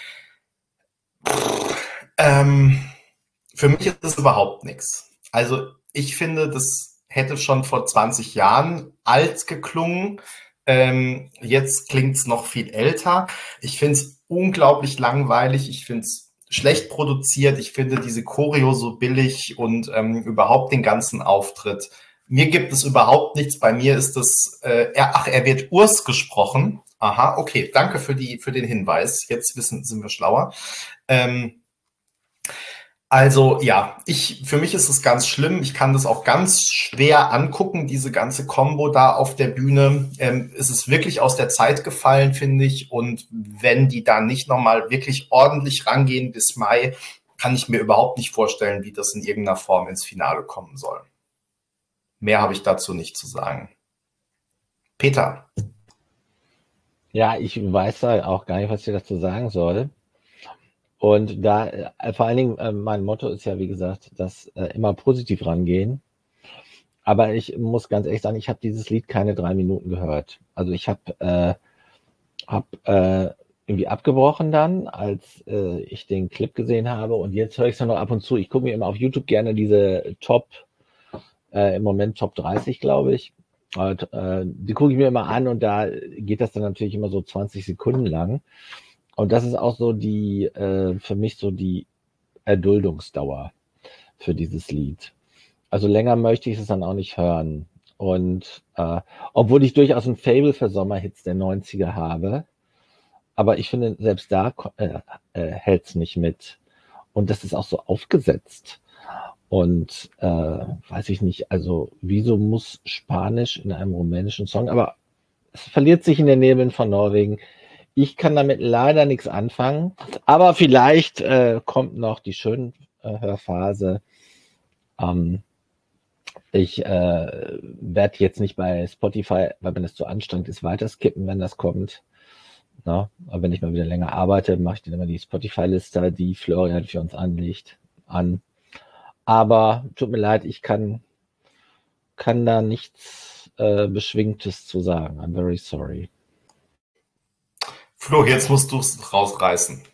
Ähm, für mich ist das überhaupt nichts. Also ich finde, das hätte schon vor zwanzig Jahren alt geklungen. Ähm, jetzt klingt es noch viel älter. Ich finde es unglaublich langweilig. Ich finde es schlecht produziert. Ich finde diese Choreo so billig und ähm, überhaupt den ganzen Auftritt. Mir gibt es überhaupt nichts. Bei mir ist das, äh, er, ach, er wird Urs gesprochen. Aha, okay, danke für die, für den Hinweis. Jetzt wissen, sind wir schlauer. Ähm, also ja, ich, für mich ist es ganz schlimm. Ich kann das auch ganz schwer angucken, diese ganze Combo da auf der Bühne. Ähm, es ist wirklich aus der Zeit gefallen, finde ich. Und wenn die da nicht nochmal wirklich ordentlich rangehen bis Mai, kann ich mir überhaupt nicht vorstellen, wie das in irgendeiner Form ins Finale kommen soll. Mehr habe ich dazu nicht zu sagen. Peter. Ja, ich weiß da auch gar nicht, was ich dazu sagen soll. Und da, äh, vor allen Dingen, äh, mein Motto ist ja, wie gesagt, dass äh, immer positiv rangehen. Aber ich muss ganz ehrlich sagen, ich habe dieses Lied keine drei Minuten gehört. Also ich habe äh, hab, äh, irgendwie abgebrochen dann, als äh, ich den Clip gesehen habe. Und jetzt höre ich es nur noch ab und zu. Ich gucke mir immer auf YouTube gerne diese Top, äh, im Moment Top dreißig, glaube ich. Und, äh, die gucke ich mir immer an und da geht das dann natürlich immer so zwanzig Sekunden lang. Und das ist auch so die, äh, für mich so die Erduldungsdauer für dieses Lied. Also länger möchte ich es dann auch nicht hören. Und äh, obwohl ich durchaus ein Faible für Sommerhits der neunziger habe, aber ich finde, selbst da äh, äh, hält es nicht mit. Und das ist auch so aufgesetzt. Und äh, weiß ich nicht, also wieso muss Spanisch in einem rumänischen Song, aber es verliert sich in den Nebeln von Norwegen. Ich kann damit leider nichts anfangen, aber vielleicht äh, kommt noch die Schönhörphase. Ähm, ich äh, werde jetzt nicht bei Spotify, weil wenn es zu anstrengend ist, weiter skippen, wenn das kommt. Na, aber wenn ich mal wieder länger arbeite, mache ich dann immer die Spotify-Liste, die Florian für uns anlegt, an. Aber tut mir leid, ich kann, kann da nichts äh, Beschwingtes zu sagen. I'm very sorry. Flo, jetzt musst du es rausreißen.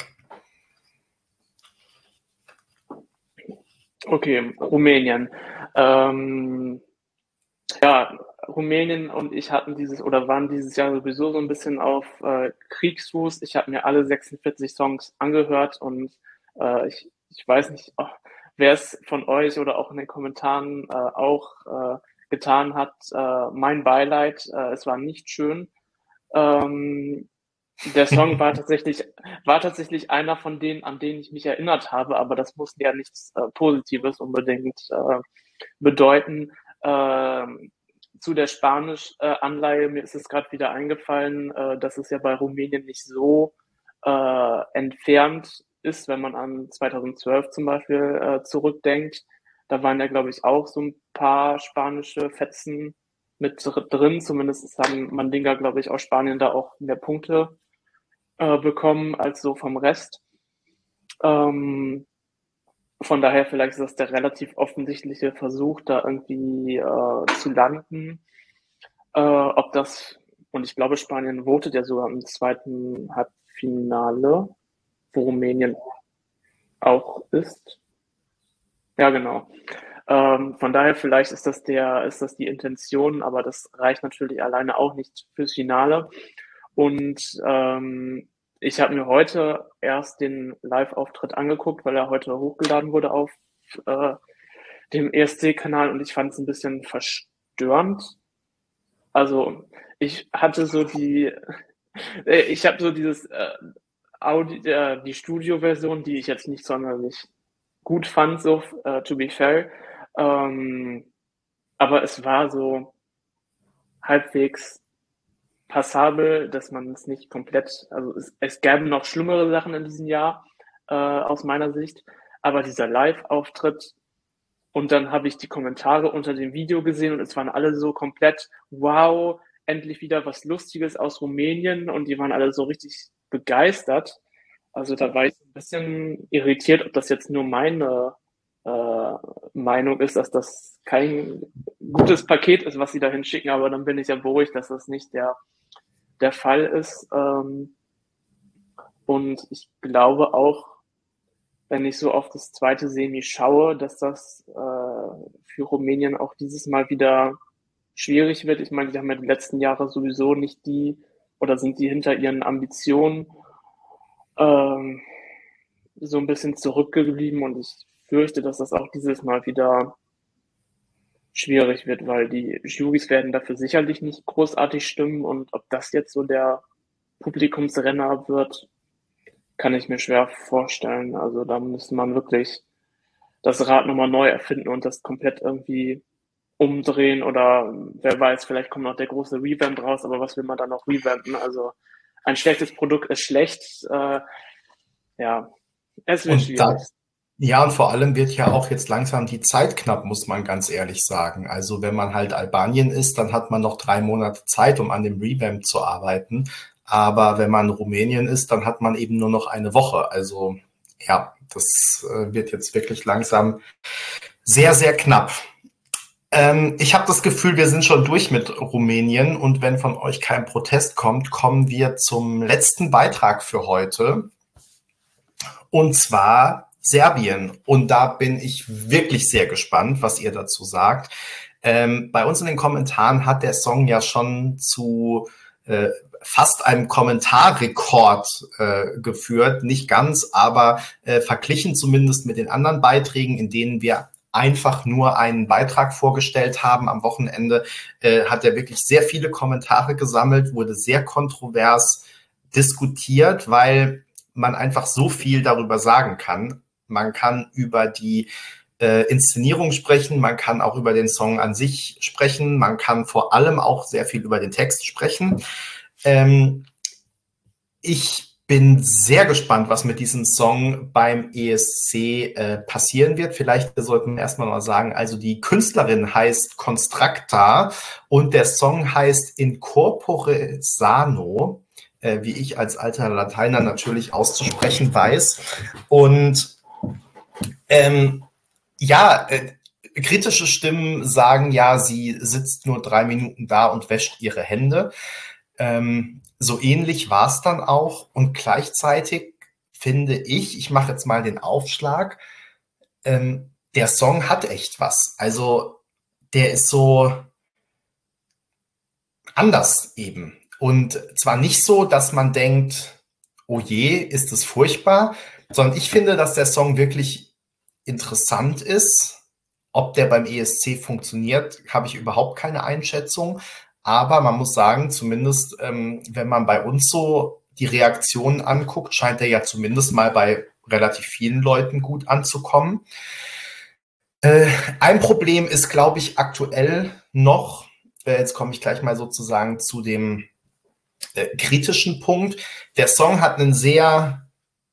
Okay, Rumänien. Ähm, ja, Rumänien und ich hatten dieses oder waren dieses Jahr sowieso so ein bisschen auf äh, Kriegsfuß. Ich habe mir alle sechsundvierzig Songs angehört und äh, ich, ich weiß nicht, oh, wer es von euch oder auch in den Kommentaren äh, auch äh, getan hat. Äh, mein Beileid, äh, es war nicht schön. Ähm, Der Song war tatsächlich, war tatsächlich einer von denen, an denen ich mich erinnert habe, aber das muss ja nichts äh, Positives unbedingt äh, bedeuten. Ähm, zu der Spanisch-Anleihe, mir ist es gerade wieder eingefallen, äh, dass es ja bei Rumänien nicht so äh, entfernt ist, wenn man an zweitausendzwölf zum Beispiel äh, zurückdenkt. Da waren ja, glaube ich, auch so ein paar spanische Fetzen mit drin. Zumindest haben Mandinga, glaube ich, aus Spanien da auch mehr Punkte äh, bekommen als so vom Rest. Ähm, von daher vielleicht ist das der relativ offensichtliche Versuch, da irgendwie äh, zu landen. Äh, ob das, und ich glaube, Spanien votet ja sogar im zweiten Halbfinale, wo Rumänien auch ist. Ja, genau. Ähm, von daher vielleicht ist das der, ist das die Intention, aber das reicht natürlich alleine auch nicht fürs Finale. Und ähm, ich habe mir heute erst den Live-Auftritt angeguckt, weil er heute hochgeladen wurde auf äh, dem E S C-Kanal und ich fand es ein bisschen verstörend. Also ich hatte so die, äh, ich habe so dieses äh, Audi, äh, die Studio-Version, die ich jetzt nicht sonderlich gut fand, so äh, to be fair. Ähm, aber es war so halbwegs passabel, dass man es nicht komplett, also es, es gäbe noch schlimmere Sachen in diesem Jahr äh, aus meiner Sicht, aber dieser Live-Auftritt und dann habe ich die Kommentare unter dem Video gesehen und es waren alle so komplett, wow, endlich wieder was Lustiges aus Rumänien und die waren alle so richtig begeistert. Also da war ich ein bisschen irritiert, ob das jetzt nur meine äh, Meinung ist, dass das kein gutes Paket ist, was sie da hinschicken, aber dann bin ich ja beruhigt, dass das nicht der, der Fall ist. Ähm, und ich glaube auch, wenn ich so auf das zweite Semi schaue, dass das äh, für Rumänien auch dieses Mal wieder schwierig wird. Ich meine, die haben ja die letzten Jahre sowieso nicht die oder sind die hinter ihren Ambitionen ähm, so ein bisschen zurückgeblieben und ich fürchte, dass das auch dieses Mal wieder schwierig wird, weil die Jurys werden dafür sicherlich nicht großartig stimmen und ob das jetzt so der Publikumsrenner wird, kann ich mir schwer vorstellen. Also da müsste man wirklich das Rad nochmal neu erfinden und das komplett irgendwie umdrehen oder wer weiß, vielleicht kommt noch der große Revamp raus, aber was will man da noch revampen? Also ein schlechtes Produkt ist schlecht. Äh, ja, es wird Und schwierig. da, ja, und vor allem wird ja auch jetzt langsam die Zeit knapp, muss man ganz ehrlich sagen. Also wenn man halt Albanien ist, dann hat man noch drei Monate Zeit, um an dem Revamp zu arbeiten. Aber wenn man Rumänien ist, dann hat man eben nur noch eine Woche. Also ja, das äh, wird jetzt wirklich langsam sehr, sehr knapp. Ähm, ich habe das Gefühl, wir sind schon durch mit Rumänien. Und wenn von euch kein Protest kommt, kommen wir zum letzten Beitrag für heute. Und zwar Serbien. Und da bin ich wirklich sehr gespannt, was ihr dazu sagt. Ähm, bei uns in den Kommentaren hat der Song ja schon zu äh, fast einem Kommentarrekord äh, geführt. Nicht ganz, aber äh, verglichen zumindest mit den anderen Beiträgen, in denen wir einfach nur einen Beitrag vorgestellt haben am Wochenende, äh, hat er wirklich sehr viele Kommentare gesammelt, wurde sehr kontrovers diskutiert, weil man einfach so viel darüber sagen kann. Man kann über die äh, Inszenierung sprechen, man kann auch über den Song an sich sprechen, man kann vor allem auch sehr viel über den Text sprechen. Ähm, ich bin sehr gespannt, was mit diesem Song beim E S C äh, passieren wird. Vielleicht sollten wir erstmal mal sagen, also die Künstlerin heißt Constracta und der Song heißt In Corpore Sano, äh, wie ich als alter Lateiner natürlich auszusprechen weiß. Und ähm, ja, äh, kritische Stimmen sagen ja, sie sitzt nur drei Minuten da und wäscht ihre Hände. Ähm, so ähnlich war es dann auch und gleichzeitig finde ich, ich mache jetzt mal den Aufschlag, ähm, der Song hat echt was. Also der ist so anders eben. Und zwar nicht so, dass man denkt, oh je, ist es furchtbar, sondern ich finde, dass der Song wirklich interessant ist. Ob der beim E S C funktioniert, habe ich überhaupt keine Einschätzung. Aber man muss sagen, zumindest ähm, wenn man bei uns so die Reaktionen anguckt, scheint er ja zumindest mal bei relativ vielen Leuten gut anzukommen. Äh, ein Problem ist, glaube ich, aktuell noch, äh, jetzt komme ich gleich mal sozusagen zu dem äh, kritischen Punkt. Der Song hat einen sehr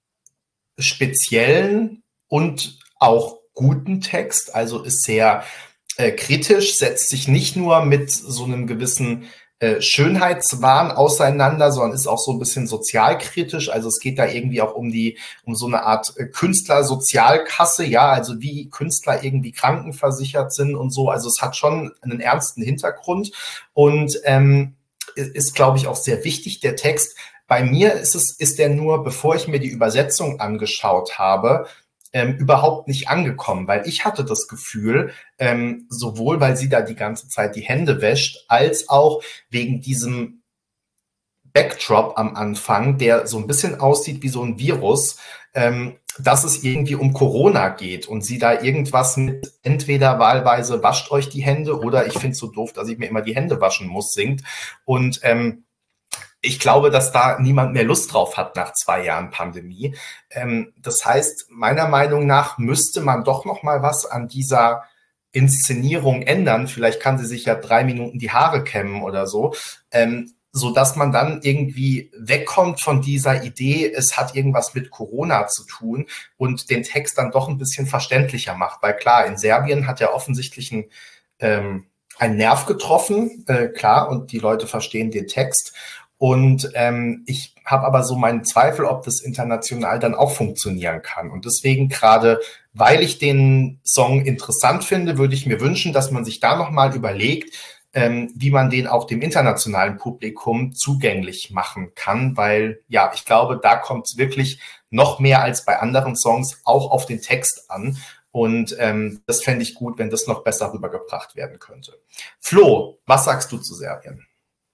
speziellen und auch guten Text, also ist sehr äh, kritisch, setzt sich nicht nur mit so einem gewissen äh, Schönheitswahn auseinander, sondern ist auch so ein bisschen sozialkritisch. Also es geht da irgendwie auch um die, um so eine Art äh, Künstlersozialkasse, ja, also wie Künstler irgendwie krankenversichert sind und so. Also es hat schon einen ernsten Hintergrund und ähm, ist, glaube ich, auch sehr wichtig, der Text. Bei mir ist es, ist der nur, bevor ich mir die Übersetzung angeschaut habe, ähm, überhaupt nicht angekommen, weil ich hatte das Gefühl, ähm, sowohl weil sie da die ganze Zeit die Hände wäscht, als auch wegen diesem Backdrop am Anfang, der so ein bisschen aussieht wie so ein Virus, ähm, dass es irgendwie um Corona geht und sie da irgendwas mit entweder wahlweise wascht euch die Hände oder ich finde es so doof, dass ich mir immer die Hände waschen muss, singt. Und ähm, ich glaube, dass da niemand mehr Lust drauf hat nach zwei Jahren Pandemie. Ähm, das heißt, meiner Meinung nach müsste man doch noch mal was an dieser Inszenierung ändern. Vielleicht kann sie sich ja drei Minuten die Haare kämmen oder so, ähm, so dass man dann irgendwie wegkommt von dieser Idee, es hat irgendwas mit Corona zu tun und den Text dann doch ein bisschen verständlicher macht. Weil klar, in Serbien hat er offensichtlich ein, ähm, einen Nerv getroffen, äh, klar, und die Leute verstehen den Text. Und ähm, ich habe aber so meinen Zweifel, ob das international dann auch funktionieren kann. Und deswegen gerade, weil ich den Song interessant finde, würde ich mir wünschen, dass man sich da nochmal überlegt, ähm, wie man den auch dem internationalen Publikum zugänglich machen kann. Weil ja, ich glaube, da kommt es wirklich noch mehr als bei anderen Songs auch auf den Text an. Und ähm, das fände ich gut, wenn das noch besser rübergebracht werden könnte. Flo, was sagst du zu Serbien?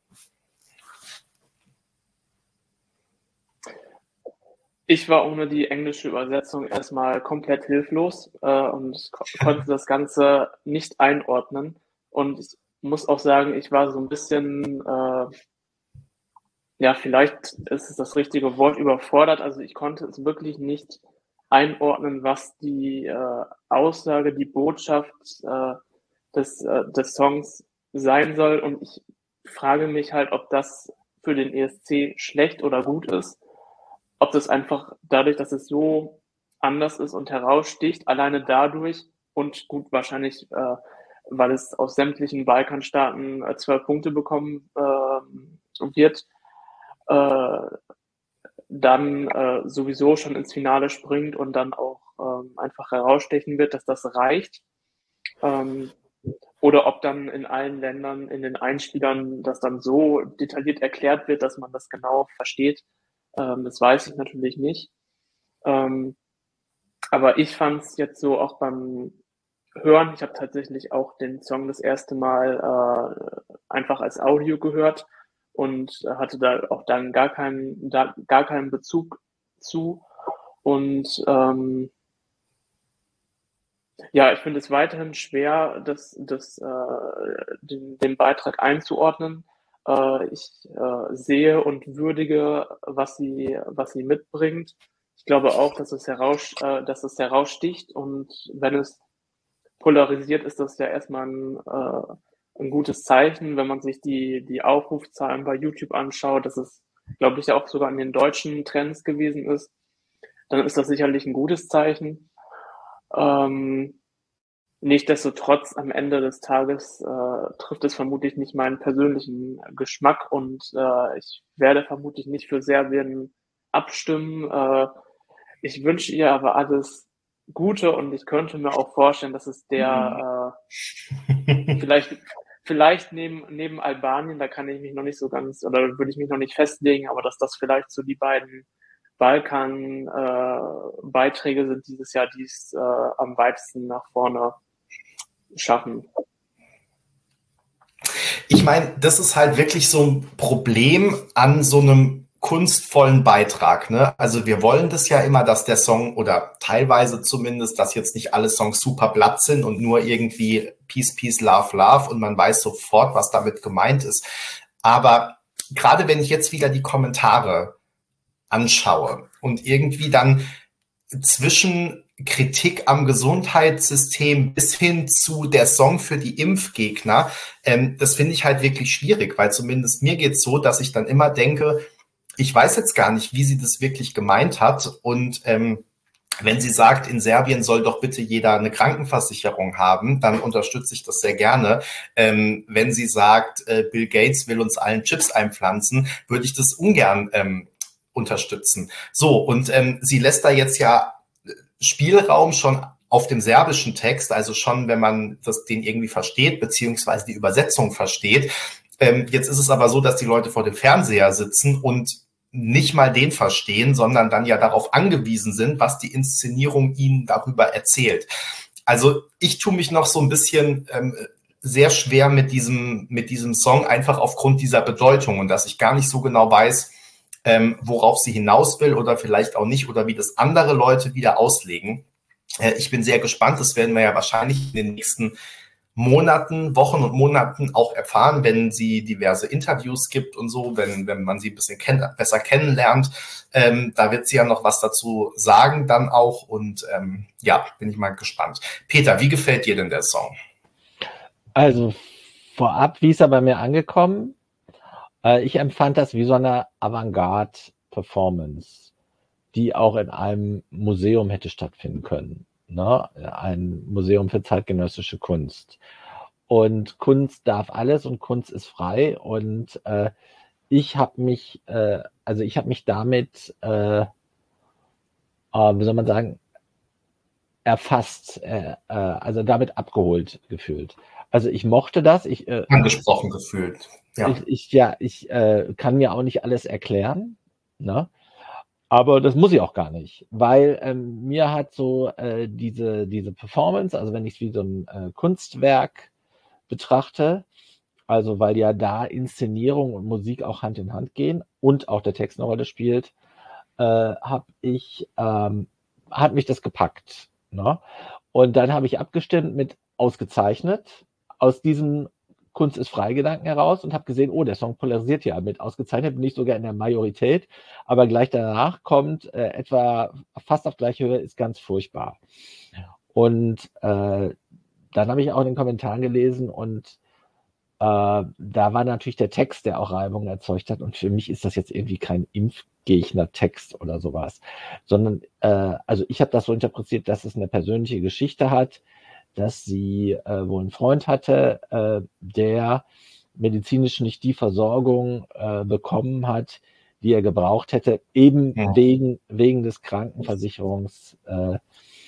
Ich war ohne die englische Übersetzung erstmal komplett hilflos äh, und ko konnte das Ganze nicht einordnen. Und ich muss auch sagen, ich war so ein bisschen, äh, ja, vielleicht ist es das richtige Wort, überfordert. Also ich konnte es wirklich nicht einordnen, was die äh, Aussage, die Botschaft äh, des, äh, des Songs sein soll. Und ich frage mich halt, ob das für den E S C schlecht oder gut ist. Ob das einfach dadurch, dass es so anders ist und heraussticht, alleine dadurch und gut wahrscheinlich, äh, weil es aus sämtlichen Balkanstaaten äh, zwölf Punkte bekommen äh, wird, äh, dann äh, sowieso schon ins Finale springt und dann auch äh, einfach herausstechen wird, dass das reicht. Ähm, oder ob dann in allen Ländern, in den Einspielern das dann so detailliert erklärt wird, dass man das genau versteht. Ähm, das weiß ich natürlich nicht. Ähm, aber ich fand es jetzt so auch beim Hören, ich habe tatsächlich auch den Song das erste Mal äh, einfach als Audio gehört und hatte da auch dann gar keinen, da, gar keinen Bezug zu. Und ähm, ja, ich finde es weiterhin schwer, das, das, äh, den, den Beitrag einzuordnen. Äh, ich äh, sehe und würdige, was sie, was sie mitbringt. Ich glaube auch, dass es heraus, äh, dass es heraussticht und wenn es polarisiert, ist das ja erstmal ein, äh, ein gutes Zeichen, wenn man sich die, die Aufrufzahlen bei YouTube anschaut, dass es, glaube ich, ja auch sogar in den deutschen Trends gewesen ist, dann ist das sicherlich ein gutes Zeichen. Ähm, Nichtsdestotrotz am Ende des Tages äh, trifft es vermutlich nicht meinen persönlichen Geschmack und äh, ich werde vermutlich nicht für Serbien abstimmen. Äh, ich wünsche ihr aber alles Gute und ich könnte mir auch vorstellen, dass es der äh, vielleicht vielleicht neben neben Albanien, da kann ich mich noch nicht so ganz oder würde ich mich noch nicht festlegen, aber dass das vielleicht so die beiden Balkan-Beiträge äh, sind dieses Jahr, die es äh, am weitesten nach vorne schaffen. Ich meine, das ist halt wirklich so ein Problem an so einem kunstvollen Beitrag, ne? Also wir wollen das ja immer, dass der Song oder teilweise zumindest, dass jetzt nicht alle Songs super platt sind und nur irgendwie Peace, Peace, Love, Love und man weiß sofort, was damit gemeint ist. Aber gerade wenn ich jetzt wieder die Kommentare anschaue und irgendwie dann zwischen Kritik am Gesundheitssystem bis hin zu der Song für die Impfgegner, ähm, das finde ich halt wirklich schwierig, weil zumindest mir geht's so, dass ich dann immer denke, ich weiß jetzt gar nicht, wie sie das wirklich gemeint hat und ähm, wenn sie sagt, in Serbien soll doch bitte jeder eine Krankenversicherung haben, dann unterstütze ich das sehr gerne. Ähm, wenn sie sagt, äh, Bill Gates will uns allen Chips einpflanzen, würde ich das ungern ähm, unterstützen. So, und ähm, sie lässt da jetzt ja Spielraum schon auf dem serbischen Text, also schon, wenn man das, den irgendwie versteht, beziehungsweise die Übersetzung versteht. Ähm, jetzt ist es aber so, dass die Leute vor dem Fernseher sitzen und nicht mal den verstehen, sondern dann ja darauf angewiesen sind, was die Inszenierung ihnen darüber erzählt. Also ich tue mich noch so ein bisschen ähm, sehr schwer mit diesem, mit diesem Song, einfach aufgrund dieser Bedeutung und dass ich gar nicht so genau weiß, ähm, worauf sie hinaus will oder vielleicht auch nicht oder wie das andere Leute wieder auslegen. Äh, ich bin sehr gespannt, das werden wir ja wahrscheinlich in den nächsten Monaten, Wochen und Monaten auch erfahren, wenn sie diverse Interviews gibt und so, wenn, wenn man sie ein bisschen kenn- besser kennenlernt. Ähm, da wird sie ja noch was dazu sagen dann auch und ähm, ja, bin ich mal gespannt. Peter, wie gefällt dir denn der Song? Also vorab, wie ist er bei mir angekommen? Äh, ich empfand das wie so eine Avantgarde-Performance, die auch in einem Museum hätte stattfinden können. Ne? Ein Museum für zeitgenössische Kunst. Und Kunst darf alles und Kunst ist frei. Und äh, ich habe mich, äh, also ich habe mich damit, äh, äh, wie soll man sagen, erfasst, äh, äh, also damit abgeholt gefühlt. Also ich mochte das, ich, äh, Angesprochen gefühlt. Ja. ich, ich ja, ich äh, kann mir auch nicht alles erklären, ne? Aber das muss ich auch gar nicht, weil ähm, mir hat so äh, diese, diese Performance, also wenn ich es wie so ein äh, Kunstwerk betrachte, also weil ja da Inszenierung und Musik auch Hand in Hand gehen und auch der Text eine Rolle spielt, äh, habe ich, ähm, hat mich das gepackt. Ne? Und dann habe ich abgestimmt mit ausgezeichnet aus diesem Kunst ist Freigedanken heraus und habe gesehen, oh, der Song polarisiert ja mit ausgezeichnet, bin ich sogar in der Majorität, aber gleich danach kommt äh, etwa fast auf gleiche Höhe, ist ganz furchtbar. Und äh, dann habe ich auch in den Kommentaren gelesen und äh, da war natürlich der Text, der auch Reibung erzeugt hat. Und für mich ist das jetzt irgendwie kein Impfgegner-Text oder sowas, sondern äh, also ich habe das so interpretiert, dass es eine persönliche Geschichte hat, dass sie äh, wohl einen Freund hatte, äh, der medizinisch nicht die Versorgung äh, bekommen hat, die er gebraucht hätte, eben Ja. wegen, wegen des Krankenversicherungs äh,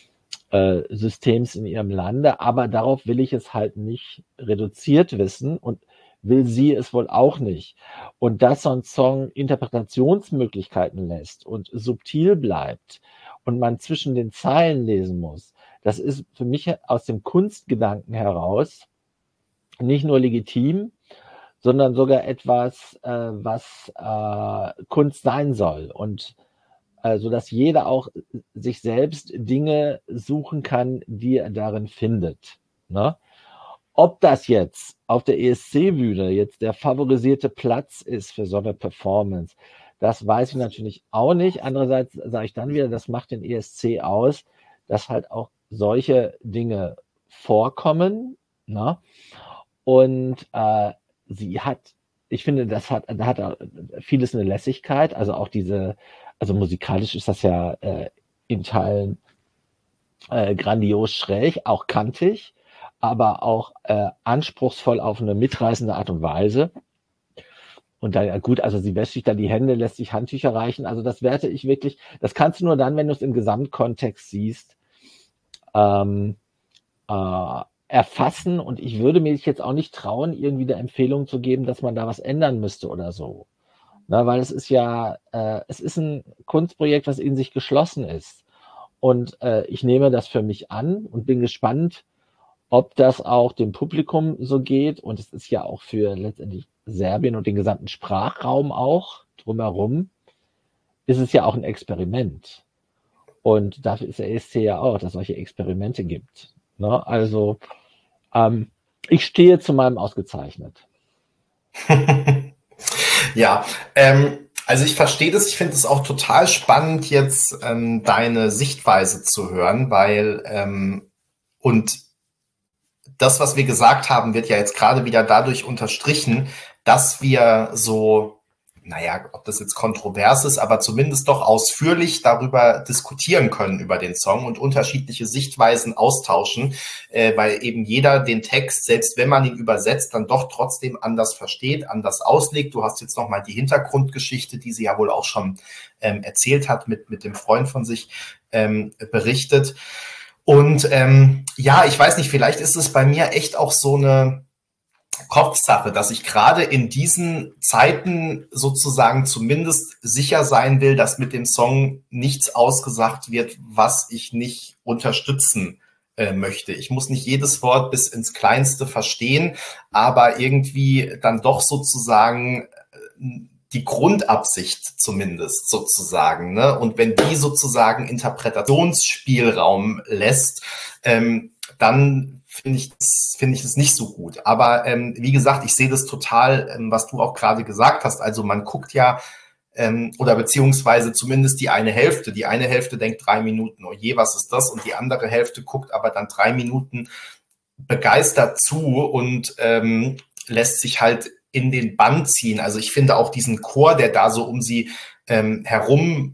äh, Systems in ihrem Lande. Aber darauf will ich es halt nicht reduziert wissen und will sie es wohl auch nicht. Und dass so ein Song Interpretationsmöglichkeiten lässt und subtil bleibt und man zwischen den Zeilen lesen muss, das ist für mich aus dem Kunstgedanken heraus nicht nur legitim, sondern sogar etwas, äh, was äh, Kunst sein soll. Und äh, so dass jeder auch sich selbst Dinge suchen kann, die er darin findet. Ne? Ob das jetzt auf der E S C-Bühne jetzt der favorisierte Platz ist für so eine Performance, das weiß ich natürlich auch nicht. Andererseits sage ich dann wieder, das macht den E S C aus, dass halt auch solche Dinge vorkommen. Ne? Und äh, sie hat, ich finde, das hat, da hat vieles eine Lässigkeit, also auch diese, also musikalisch ist das ja äh, in Teilen äh, grandios schräg, auch kantig, aber auch äh, anspruchsvoll auf eine mitreißende Art und Weise. Und da, gut, also sie wäscht sich da die Hände, lässt sich Handtücher reichen. Also das werte ich wirklich, das kannst du nur dann, wenn du es im Gesamtkontext siehst, ähm, äh, erfassen. Und ich würde mir jetzt auch nicht trauen, irgendwie eine Empfehlung zu geben, dass man da was ändern müsste oder so. Na, weil es ist ja, äh, es ist ein Kunstprojekt, was in sich geschlossen ist. Und äh, ich nehme das für mich an und bin gespannt, ob das auch dem Publikum so geht. Und es ist ja auch für letztendlich Serbien und den gesamten Sprachraum auch drumherum, ist es ja auch ein Experiment. Und dafür ist der E S C ja auch, dass es solche Experimente gibt. Ne? Also ähm, ich stehe zu meinem ausgezeichnet. Ja, ähm, also ich verstehe das. Ich finde es auch total spannend, jetzt ähm, deine Sichtweise zu hören, weil ähm, und das, was wir gesagt haben, wird ja jetzt gerade wieder dadurch unterstrichen, dass wir so, naja, ob das jetzt kontrovers ist, aber zumindest doch ausführlich darüber diskutieren können, über den Song und unterschiedliche Sichtweisen austauschen, äh, weil eben jeder den Text, selbst wenn man ihn übersetzt, dann doch trotzdem anders versteht, anders auslegt. Du hast jetzt nochmal die Hintergrundgeschichte, die sie ja wohl auch schon ähm, erzählt hat, mit, mit dem Freund von sich ähm, berichtet. Und ähm, ja, ich weiß nicht, vielleicht ist es bei mir echt auch so eine Kopfsache, dass ich gerade in diesen Zeiten sozusagen zumindest sicher sein will, dass mit dem Song nichts ausgesagt wird, was ich nicht unterstützen äh, möchte. Ich muss nicht jedes Wort bis ins Kleinste verstehen, aber irgendwie dann doch sozusagen äh, die Grundabsicht zumindest sozusagen, ne? Und wenn die sozusagen Interpretationsspielraum lässt, ähm, dann finde ich das, finde ich das nicht so gut. Aber ähm, wie gesagt, ich sehe das total, ähm, was du auch gerade gesagt hast. Also man guckt ja, ähm, oder beziehungsweise zumindest die eine Hälfte. Die eine Hälfte denkt drei Minuten, oh je, was ist das? Und die andere Hälfte guckt aber dann drei Minuten begeistert zu und ähm, lässt sich halt in den Bann ziehen. Also ich finde auch diesen Chor, der da so um sie ähm, herum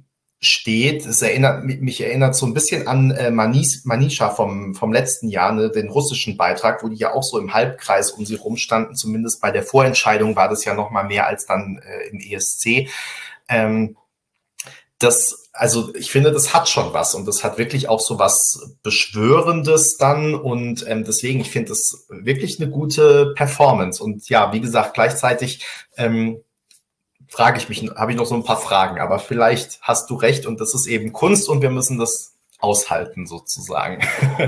steht. Es erinnert mich erinnert so ein bisschen an äh, Manis, Manisha vom, vom letzten Jahr, ne, den russischen Beitrag, wo die ja auch so im Halbkreis um sie rumstanden. Zumindest bei der Vorentscheidung war das ja noch mal mehr als dann äh, im E S C. Ähm, das, also ich finde, das hat schon was und das hat wirklich auch so was Beschwörendes dann und ähm, deswegen, ich finde das wirklich eine gute Performance und ja, wie gesagt, gleichzeitig ähm, frage ich mich, habe ich noch so ein paar Fragen, aber vielleicht hast du recht und das ist eben Kunst und wir müssen das aushalten sozusagen.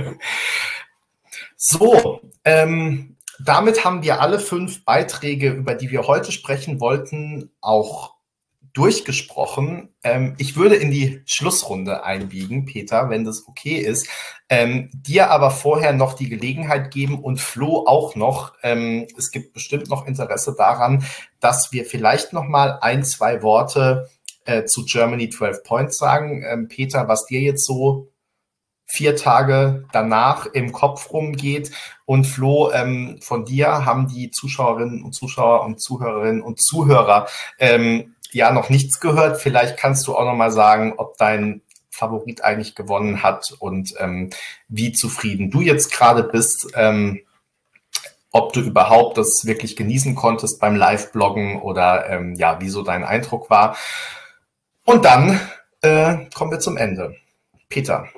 So, ähm, damit haben wir alle fünf Beiträge, über die wir heute sprechen wollten, auch durchgesprochen. Ähm, ich würde in die Schlussrunde einbiegen, Peter, wenn das okay ist. Ähm, dir aber vorher noch die Gelegenheit geben und Flo auch noch. Ähm, es gibt bestimmt noch Interesse daran, dass wir vielleicht noch mal ein, zwei Worte äh, zu Germany zwölf Points sagen. Ähm, Peter, was dir jetzt so vier Tage danach im Kopf rumgeht. Und Flo, ähm, von dir haben die Zuschauerinnen und Zuschauer und Zuhörerinnen und Zuhörer ähm, ja noch nichts gehört. Vielleicht kannst du auch noch mal sagen, ob dein Favorit eigentlich gewonnen hat und ähm, wie zufrieden du jetzt gerade bist, ähm, ob du überhaupt das wirklich genießen konntest beim Live-Bloggen oder ähm, ja, wie so dein Eindruck war. Und dann äh, kommen wir zum Ende. Peter.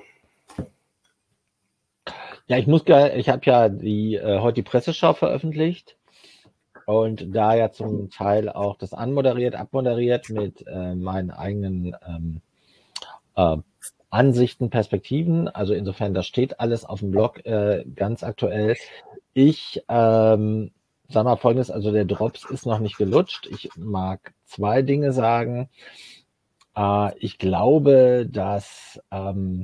Ja, ich muss gar, ich habe ja die äh, heute die Presseschau veröffentlicht und da ja zum Teil auch das anmoderiert, abmoderiert mit äh, meinen eigenen ähm, äh, Ansichten, Perspektiven. Also insofern, das steht alles auf dem Blog äh, ganz aktuell. Ich ähm, sag mal Folgendes, also der Drops ist noch nicht gelutscht. Ich mag zwei Dinge sagen. Äh, ich glaube, dass ähm,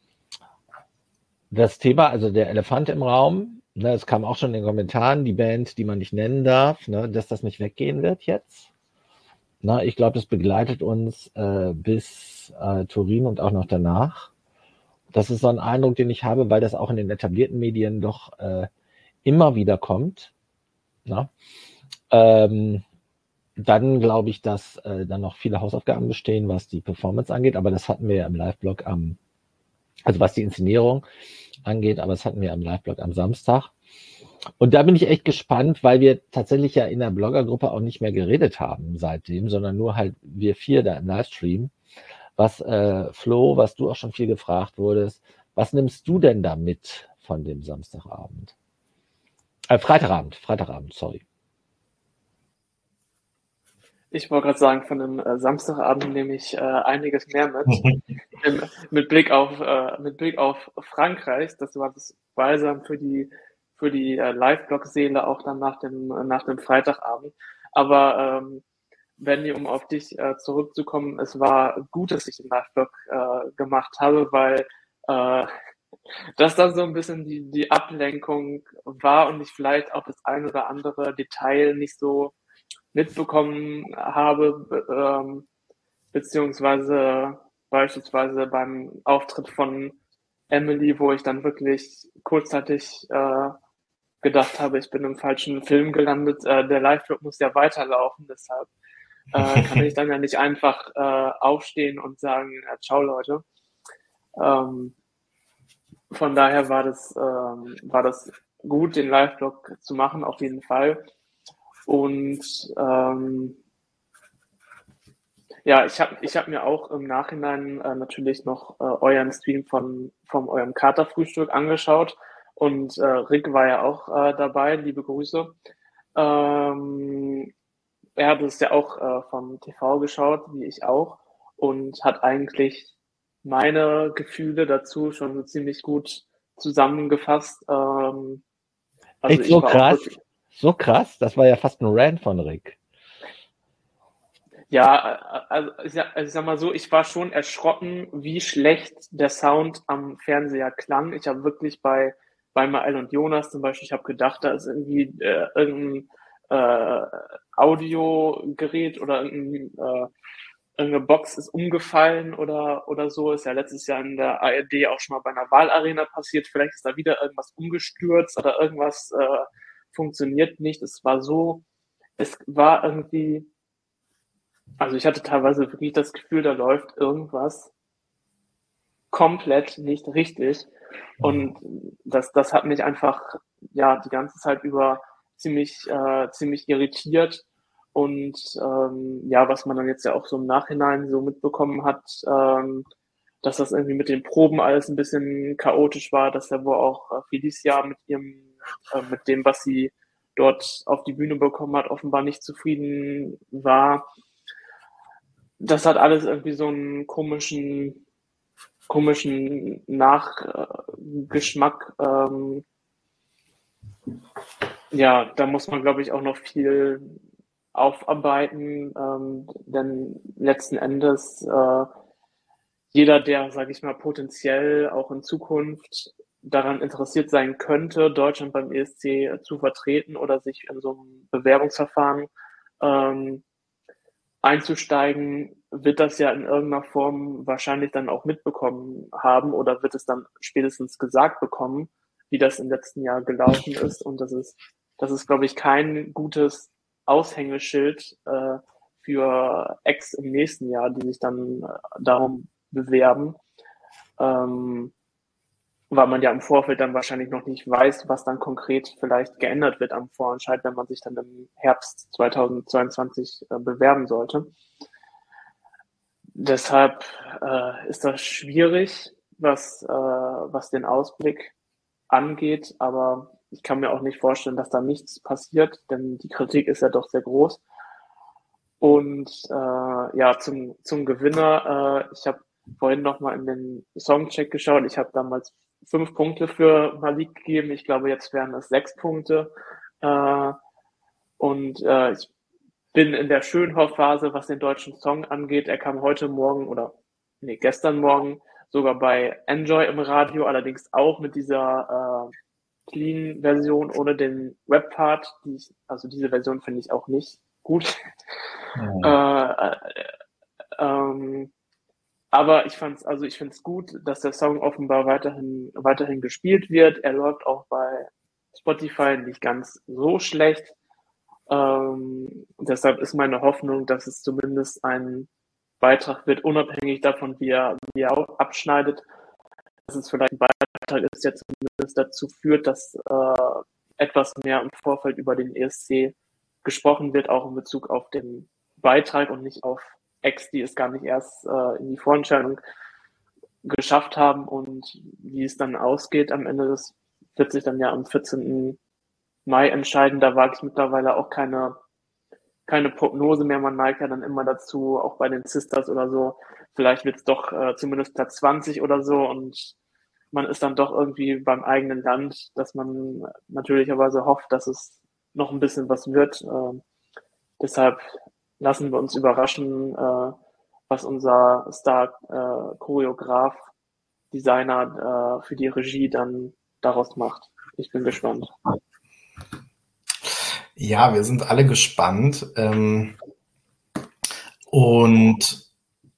das Thema, also der Elefant im Raum, ne, es kam auch schon in den Kommentaren, die Band, die man nicht nennen darf, ne, dass das nicht weggehen wird jetzt. Na, ich glaube, das begleitet uns äh, bis äh, Turin und auch noch danach. Das ist so ein Eindruck, den ich habe, weil das auch in den etablierten Medien doch äh, immer wieder kommt. Na? Ähm, dann glaube ich, dass äh, dann noch viele Hausaufgaben bestehen, was die Performance angeht, aber das hatten wir ja im Live-Blog am, also was die Inszenierung angeht, aber das hatten wir am Live-Blog am Samstag. Und da bin ich echt gespannt, weil wir tatsächlich ja in der Bloggergruppe auch nicht mehr geredet haben seitdem, sondern nur halt wir vier da im Livestream. Was, äh, Flo, was du auch schon viel gefragt wurdest, was nimmst du denn da mit von dem Samstagabend? Äh, Freitagabend, Freitagabend, sorry. Ich wollte gerade sagen, von dem äh, Samstagabend nehme ich äh, einiges mehr mit. Im, mit Blick auf äh, mit Blick auf Frankreich. Das war das Balsam für die für die äh, Live-Blog-Seele auch dann nach dem nach dem Freitagabend. Aber ähm, Benny, um auf dich äh, zurückzukommen, es war gut, dass ich den Live-Blog äh, gemacht habe, weil äh, das dann so ein bisschen die die Ablenkung war und ich vielleicht auch das ein oder andere Detail nicht so mitbekommen habe, ähm, beziehungsweise beispielsweise beim Auftritt von Emily, wo ich dann wirklich kurzzeitig äh, gedacht habe, ich bin im falschen Film gelandet. Äh, der Live-Blog muss ja weiterlaufen, deshalb äh, kann ich dann ja nicht einfach äh, aufstehen und sagen, ja, ciao Leute. Ähm, von daher war das, ähm, war das gut, den Live-Blog zu machen, auf jeden Fall. Und ähm, ja, ich habe ich hab mir auch im Nachhinein äh, natürlich noch äh, euren Stream von vom eurem Katerfrühstück angeschaut und äh, Rick war ja auch äh, dabei, liebe Grüße. Ähm, er hat es ja auch äh, vom T V geschaut, wie ich auch, und hat eigentlich meine Gefühle dazu schon so ziemlich gut zusammengefasst. Ähm, also Echt ich so war auch krass? wirklich, So krass? Das war ja fast ein Rant von Rick. ja, also ich sag, also ich sag mal so, ich war schon erschrocken, wie schlecht der Sound am Fernseher klang. Ich habe wirklich bei bei Mael und Jonas zum Beispiel, ich habe gedacht, da ist irgendwie äh, irgendein äh, Audiogerät oder irgendein, äh, irgendeine Box ist umgefallen oder oder so. Ist ja letztes Jahr in der A R D auch schon mal bei einer Wahlarena passiert. Vielleicht ist da wieder irgendwas umgestürzt oder irgendwas äh, funktioniert nicht. Es war so, es war irgendwie Also ich hatte teilweise wirklich das Gefühl, da läuft irgendwas komplett nicht richtig. Und das, das hat mich einfach ja die ganze Zeit über ziemlich, äh, ziemlich irritiert. Und ähm, ja, was man dann jetzt ja auch so im Nachhinein so mitbekommen hat, ähm, dass das irgendwie mit den Proben alles ein bisschen chaotisch war, dass er wohl auch äh, Felicia mit ihrem, äh, mit dem, was sie dort auf die Bühne bekommen hat, offenbar nicht zufrieden war. Das hat alles irgendwie so einen komischen, komischen Nachgeschmack. Ähm, ja, da muss man, glaube ich, auch noch viel aufarbeiten, ähm, denn letzten Endes äh, jeder, der, sage ich mal, potenziell auch in Zukunft daran interessiert sein könnte, Deutschland beim E S C zu vertreten oder sich in so einem Bewerbungsverfahren ähm, einzusteigen, wird das ja in irgendeiner Form wahrscheinlich dann auch mitbekommen haben oder wird es dann spätestens gesagt bekommen, wie das im letzten Jahr gelaufen ist. Und das ist, das ist, glaube ich, kein gutes Aushängeschild äh, für Ex im nächsten Jahr, die sich dann äh, darum bewerben. Ähm, weil man ja im Vorfeld dann wahrscheinlich noch nicht weiß, was dann konkret vielleicht geändert wird am Vorentscheid, wenn man sich dann im Herbst zweitausendzweiundzwanzig äh, bewerben sollte. Deshalb äh, ist das schwierig, was, äh, was den Ausblick angeht, aber ich kann mir auch nicht vorstellen, dass da nichts passiert, denn die Kritik ist ja doch sehr groß. Und äh, ja, zum, zum Gewinner, äh, ich habe vorhin nochmal in den Songcheck geschaut, ich habe damals fünf Punkte für Malik gegeben, ich glaube, jetzt wären es sechs Punkte. Äh, und äh, ich bin in der Schönhoff-Phase, was den deutschen Song angeht. Er kam heute Morgen oder nee, gestern Morgen sogar bei Enjoy im Radio, allerdings auch mit dieser äh, Clean-Version ohne den Rap-Part. Die ich, also diese Version finde ich auch nicht gut. Ja. äh, äh, ähm, aber ich fand's, also ich finde es gut, dass der Song offenbar weiterhin, weiterhin gespielt wird. Er läuft auch bei Spotify nicht ganz so schlecht. Ähm, deshalb ist meine Hoffnung, dass es zumindest ein Beitrag wird, unabhängig davon, wie er, wie er abschneidet, dass es vielleicht ein Beitrag ist, der zumindest dazu führt, dass äh, etwas mehr im Vorfeld über den E S C gesprochen wird, auch in Bezug auf den Beitrag und nicht auf Ex, die es gar nicht erst äh, in die Vorentscheidung geschafft haben und wie es dann ausgeht am Ende, das wird sich dann ja am vierzehnten Mai entscheiden. Da wage ich mittlerweile auch keine, keine Prognose mehr. Man neigt ja dann immer dazu, auch bei den Sisters oder so, vielleicht wird es doch äh, zumindest Platz zwanzig oder so und man ist dann doch irgendwie beim eigenen Land, dass man natürlicherweise hofft, dass es noch ein bisschen was wird. Äh, deshalb lassen wir uns überraschen, äh, was unser Star-Choreograf, äh, Designer äh, für die Regie dann daraus macht. Ich bin gespannt. Ja, wir sind alle gespannt. Ähm, und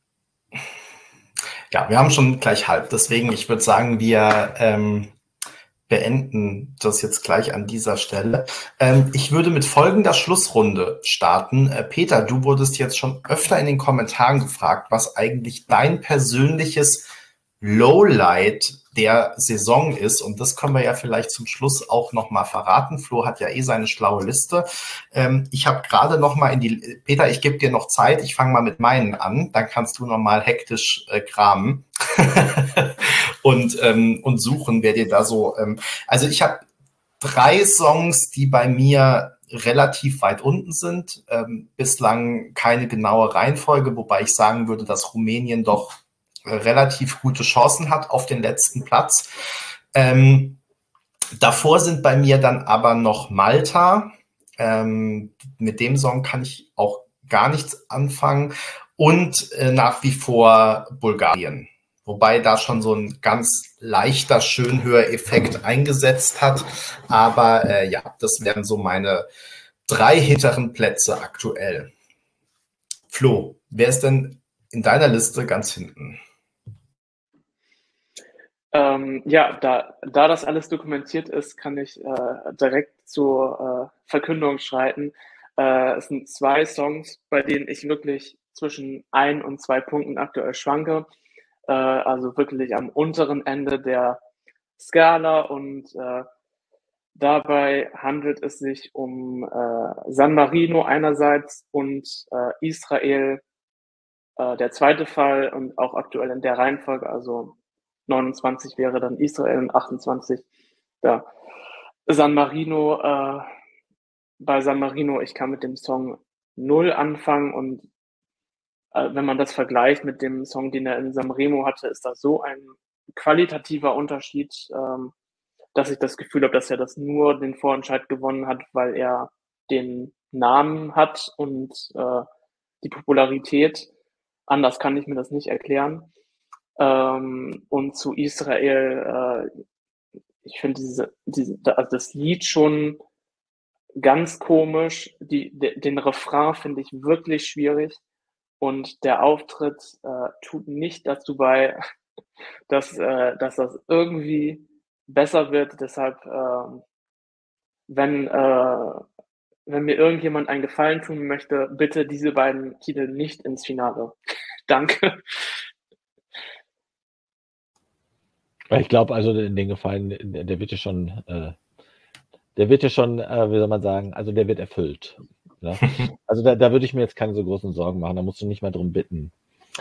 ja, wir haben schon gleich halb. Deswegen, ich würde sagen, wir ähm, beenden das jetzt gleich an dieser Stelle. Ähm, ich würde mit folgender Schlussrunde starten. Äh, Peter, du wurdest jetzt schon öfter in den Kommentaren gefragt, was eigentlich dein persönliches Lowlight der Saison ist. Und das können wir ja vielleicht zum Schluss auch nochmal verraten. Flo hat ja eh seine schlaue Liste. Ähm, ich habe gerade nochmal in die... Peter, ich gebe dir noch Zeit. Ich fange mal mit meinen an. Dann kannst du nochmal hektisch äh, kramen und, ähm, und suchen, wer dir da so... Ähm, also ich habe drei Songs, die bei mir relativ weit unten sind. Ähm, bislang keine genaue Reihenfolge, wobei ich sagen würde, dass Rumänien doch relativ gute Chancen hat auf den letzten Platz. Ähm, davor sind bei mir dann aber noch Malta. Ähm, mit dem Song kann ich auch gar nichts anfangen. Und äh, nach wie vor Bulgarien. Wobei da schon so ein ganz leichter Schönhöreffekt eingesetzt hat. Aber äh, ja, das wären so meine drei hinteren Plätze aktuell. Flo, wer ist denn in deiner Liste ganz hinten? Ähm, ja, da, da das alles dokumentiert ist, kann ich äh, direkt zur äh, Verkündung schreiten. Äh, es sind zwei Songs, bei denen ich wirklich zwischen ein und zwei Punkten aktuell schwanke. Äh, also wirklich am unteren Ende der Skala und äh, dabei handelt es sich um äh, San Marino einerseits und äh, Israel, äh, der zweite Fall und auch aktuell in der Reihenfolge, also neunundzwanzig wäre dann Israel und achtundzwanzig ja, San Marino. Äh, bei San Marino, ich kann mit dem Song null anfangen und äh, wenn man das vergleicht mit dem Song, den er in Sanremo hatte, ist das so ein qualitativer Unterschied, ähm, dass ich das Gefühl habe, dass er das nur den Vorentscheid gewonnen hat, weil er den Namen hat und äh, die Popularität. Anders kann ich mir das nicht erklären. Ähm, und zu Israel, äh, ich finde diese, diese, also das Lied schon ganz komisch. Die, de, den Refrain finde ich wirklich schwierig. Und der Auftritt äh, tut nicht dazu bei, dass, äh, dass das irgendwie besser wird. Deshalb, äh, wenn, äh, wenn mir irgendjemand einen Gefallen tun möchte, bitte diese beiden Titel nicht ins Finale. Danke. Ich glaube also, den Gefallen, der wird dir schon, äh, der wird dir schon, äh, wie soll man sagen, also der wird erfüllt. Ne? Also da, da würde ich mir jetzt keine so großen Sorgen machen, da musst du nicht mehr drum bitten.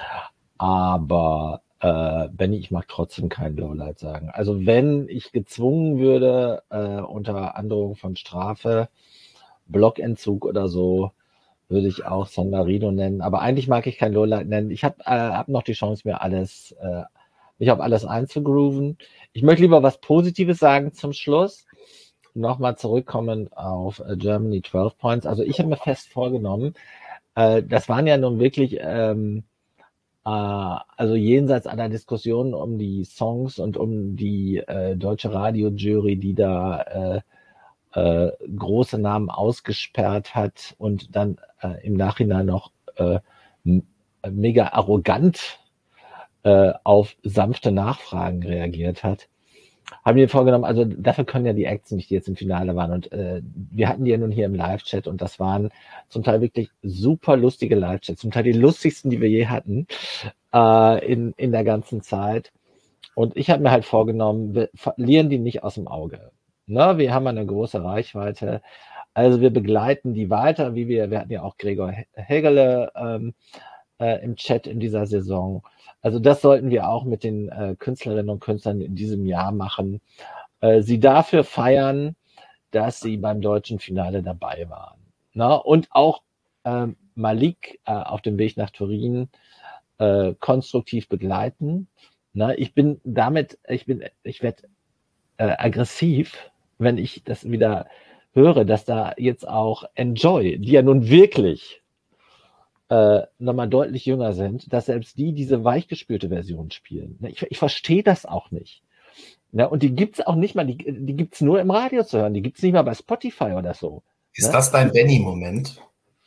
Aber äh, Benny, ich mag trotzdem kein Lowlight sagen. Also wenn ich gezwungen würde, äh, unter Androhung von Strafe, Blockentzug oder so, würde ich auch San Marino nennen. Aber eigentlich mag ich kein Lowlight nennen. Ich habe äh, hab noch die Chance, mir alles, äh, mich auf alles einzugrooven. Ich möchte lieber was Positives sagen zum Schluss. Nochmal zurückkommen auf äh, Germany zwölf Points. Also ich habe mir fest vorgenommen, äh, das waren ja nun wirklich, ähm, äh, also jenseits aller Diskussionen um die Songs und um die äh, deutsche Radiojury, die da äh, äh, große Namen ausgesperrt hat und dann äh, im Nachhinein noch äh, m- mega arrogant äh, auf sanfte Nachfragen reagiert hat, haben wir vorgenommen, also dafür können ja die Acts nicht, die jetzt im Finale waren. Und äh, wir hatten die ja nun hier im Live-Chat und das waren zum Teil wirklich super lustige Live-Chats, zum Teil die lustigsten, die wir je hatten äh, in, in der ganzen Zeit. Und ich habe mir halt vorgenommen, wir verlieren die nicht aus dem Auge. Ne? Wir haben eine große Reichweite. Also wir begleiten die weiter, wie wir, wir hatten ja auch Gregor Hegele ähm, äh, im Chat in dieser Saison. Also das sollten wir auch mit den äh, Künstlerinnen und Künstlern in diesem Jahr machen. Äh, sie dafür feiern, dass sie beim deutschen Finale dabei waren. Na? Und auch äh, Malik äh, auf dem Weg nach Turin äh, konstruktiv begleiten. Na? Ich bin damit, ich bin, ich werde äh, aggressiv, wenn ich das wieder höre, dass da jetzt auch Enjoy, die ja nun wirklich äh, nochmal deutlich jünger sind, dass selbst die diese weichgespülte Version spielen. Ich, ich verstehe das auch nicht. Ne? Und die gibt's auch nicht mal, die, die gibt's nur im Radio zu hören, die gibt's nicht mal bei Spotify oder so. Ist Ne? das dein Benny-Moment?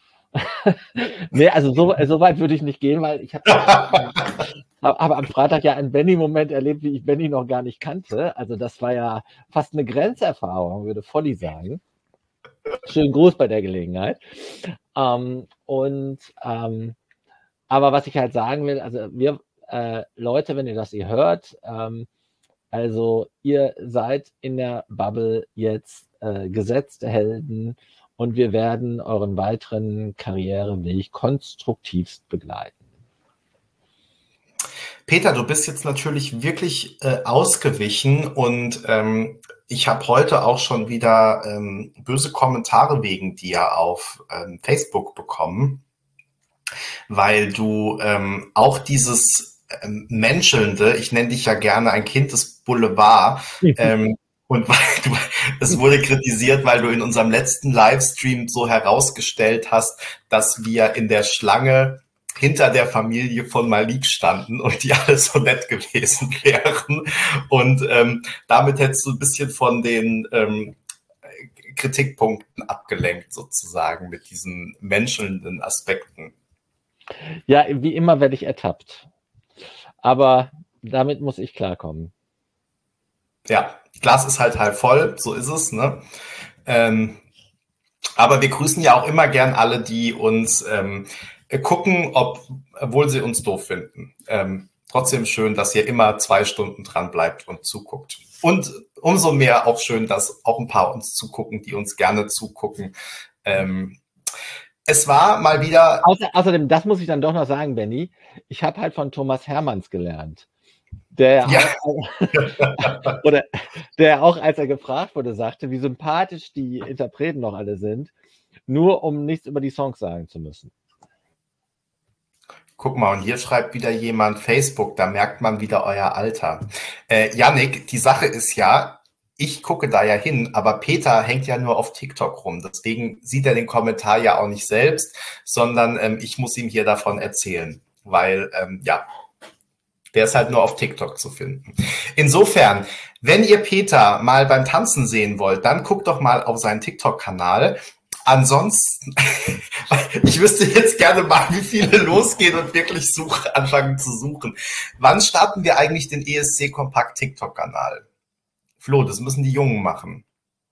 Nee, also so, so weit würde ich nicht gehen, weil ich habe hab am Freitag ja einen Benny-Moment erlebt, wie ich Benny noch gar nicht kannte. Also das war ja fast eine Grenzerfahrung, würde Volli sagen. Schönen Gruß bei der Gelegenheit. Ähm, und ähm, aber was ich halt sagen will, also wir äh, Leute, wenn ihr das ihr hört, ähm, also ihr seid in der Bubble jetzt äh, gesetzte Helden und wir werden euren weiteren Karriereweg konstruktivst begleiten. Peter, du bist jetzt natürlich wirklich äh, ausgewichen und ähm, ich habe heute auch schon wieder ähm, böse Kommentare wegen dir auf ähm, Facebook bekommen, weil du ähm, auch dieses ähm, Menschelnde, ich nenne dich ja gerne ein Kind des Boulevard, ähm, und weil du, es wurde kritisiert, weil du in unserem letzten Livestream so herausgestellt hast, dass wir in der Schlange hinter der Familie von Malik standen und die alle so nett gewesen wären. Und ähm, damit hättest du ein bisschen von den ähm, Kritikpunkten abgelenkt, sozusagen, mit diesen menschelnden Aspekten. Ja, wie immer werde ich ertappt. Aber damit muss ich klarkommen. Ja, Glas ist halt halb voll, so ist es, ne? Ähm, Aber wir grüßen ja auch immer gern alle, die uns ähm, gucken, ob, obwohl sie uns doof finden. Ähm, trotzdem schön, dass ihr immer zwei Stunden dran bleibt und zuguckt. Und umso mehr auch schön, dass auch ein paar uns zugucken, die uns gerne zugucken. Ähm, es war mal wieder... Außer, außerdem, das muss ich dann doch noch sagen, Benny, ich habe halt von Thomas Hermanns gelernt. Der Ja. auch, oder der auch, als er gefragt wurde, sagte, wie sympathisch die Interpreten noch alle sind, nur um nichts über die Songs sagen zu müssen. Guck mal, und hier schreibt wieder jemand Facebook, da merkt man wieder euer Alter. Äh, Yannick, die Sache ist ja, ich gucke da ja hin, aber Peter hängt ja nur auf TikTok rum. Deswegen sieht er den Kommentar ja auch nicht selbst, sondern ähm, ich muss ihm hier davon erzählen, weil, ähm, ja, der ist halt nur auf TikTok zu finden. Insofern, wenn ihr Peter mal beim Tanzen sehen wollt, dann guckt doch mal auf seinen TikTok-Kanal. Ansonsten, ich wüsste jetzt gerne mal, wie viele losgehen und wirklich such, anfangen zu suchen. Wann starten wir eigentlich den E S C Kompakt TikTok-Kanal? Flo, das müssen die Jungen machen.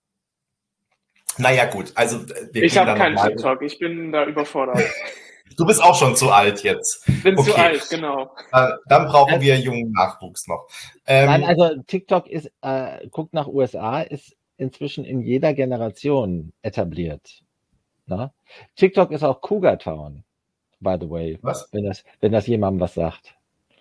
Naja gut, also wir Ich habe keinen mal... TikTok, ich bin da überfordert. Du bist auch schon zu alt jetzt. Bin okay. zu alt, genau. Äh, dann brauchen wir jungen Nachwuchs noch. Ähm, Nein, also TikTok ist, äh, guckt nach U S A, ist inzwischen in jeder Generation etabliert. Na? TikTok ist auch Cougar Town, by the way. Was? Wenn das, wenn das jemandem was sagt.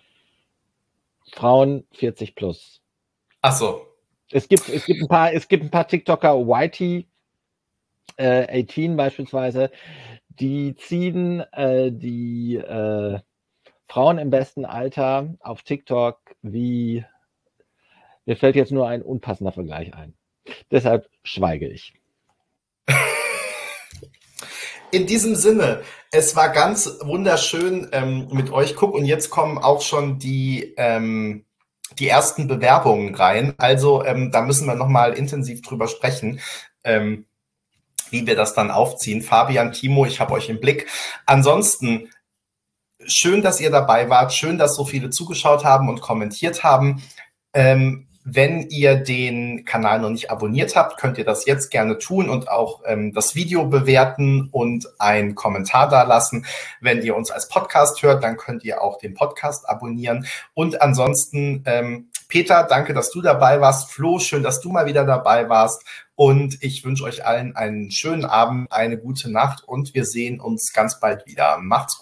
Frauen vierzig plus. Ach so. Es gibt, es gibt ein paar, es gibt ein paar TikToker, Y T äh, achtzehn beispielsweise, die ziehen äh, die äh, Frauen im besten Alter auf TikTok wie, mir fällt jetzt nur ein unpassender Vergleich ein. Deshalb schweige ich. In diesem Sinne, es war ganz wunderschön ähm, mit euch. Guck, und jetzt kommen auch schon die, ähm, die ersten Bewerbungen rein. Also ähm, da müssen wir nochmal intensiv drüber sprechen, ähm, wie wir das dann aufziehen. Fabian, Timo, ich habe euch im Blick. Ansonsten, schön, dass ihr dabei wart. Schön, dass so viele zugeschaut haben und kommentiert haben. Ähm, Wenn ihr den Kanal noch nicht abonniert habt, könnt ihr das jetzt gerne tun und auch ähm, das Video bewerten und einen Kommentar dalassen. Wenn ihr uns als Podcast hört, dann könnt ihr auch den Podcast abonnieren. Und ansonsten, ähm, Peter, danke, dass du dabei warst. Flo, schön, dass du mal wieder dabei warst. Und ich wünsche euch allen einen schönen Abend, eine gute Nacht und wir sehen uns ganz bald wieder. Macht's gut.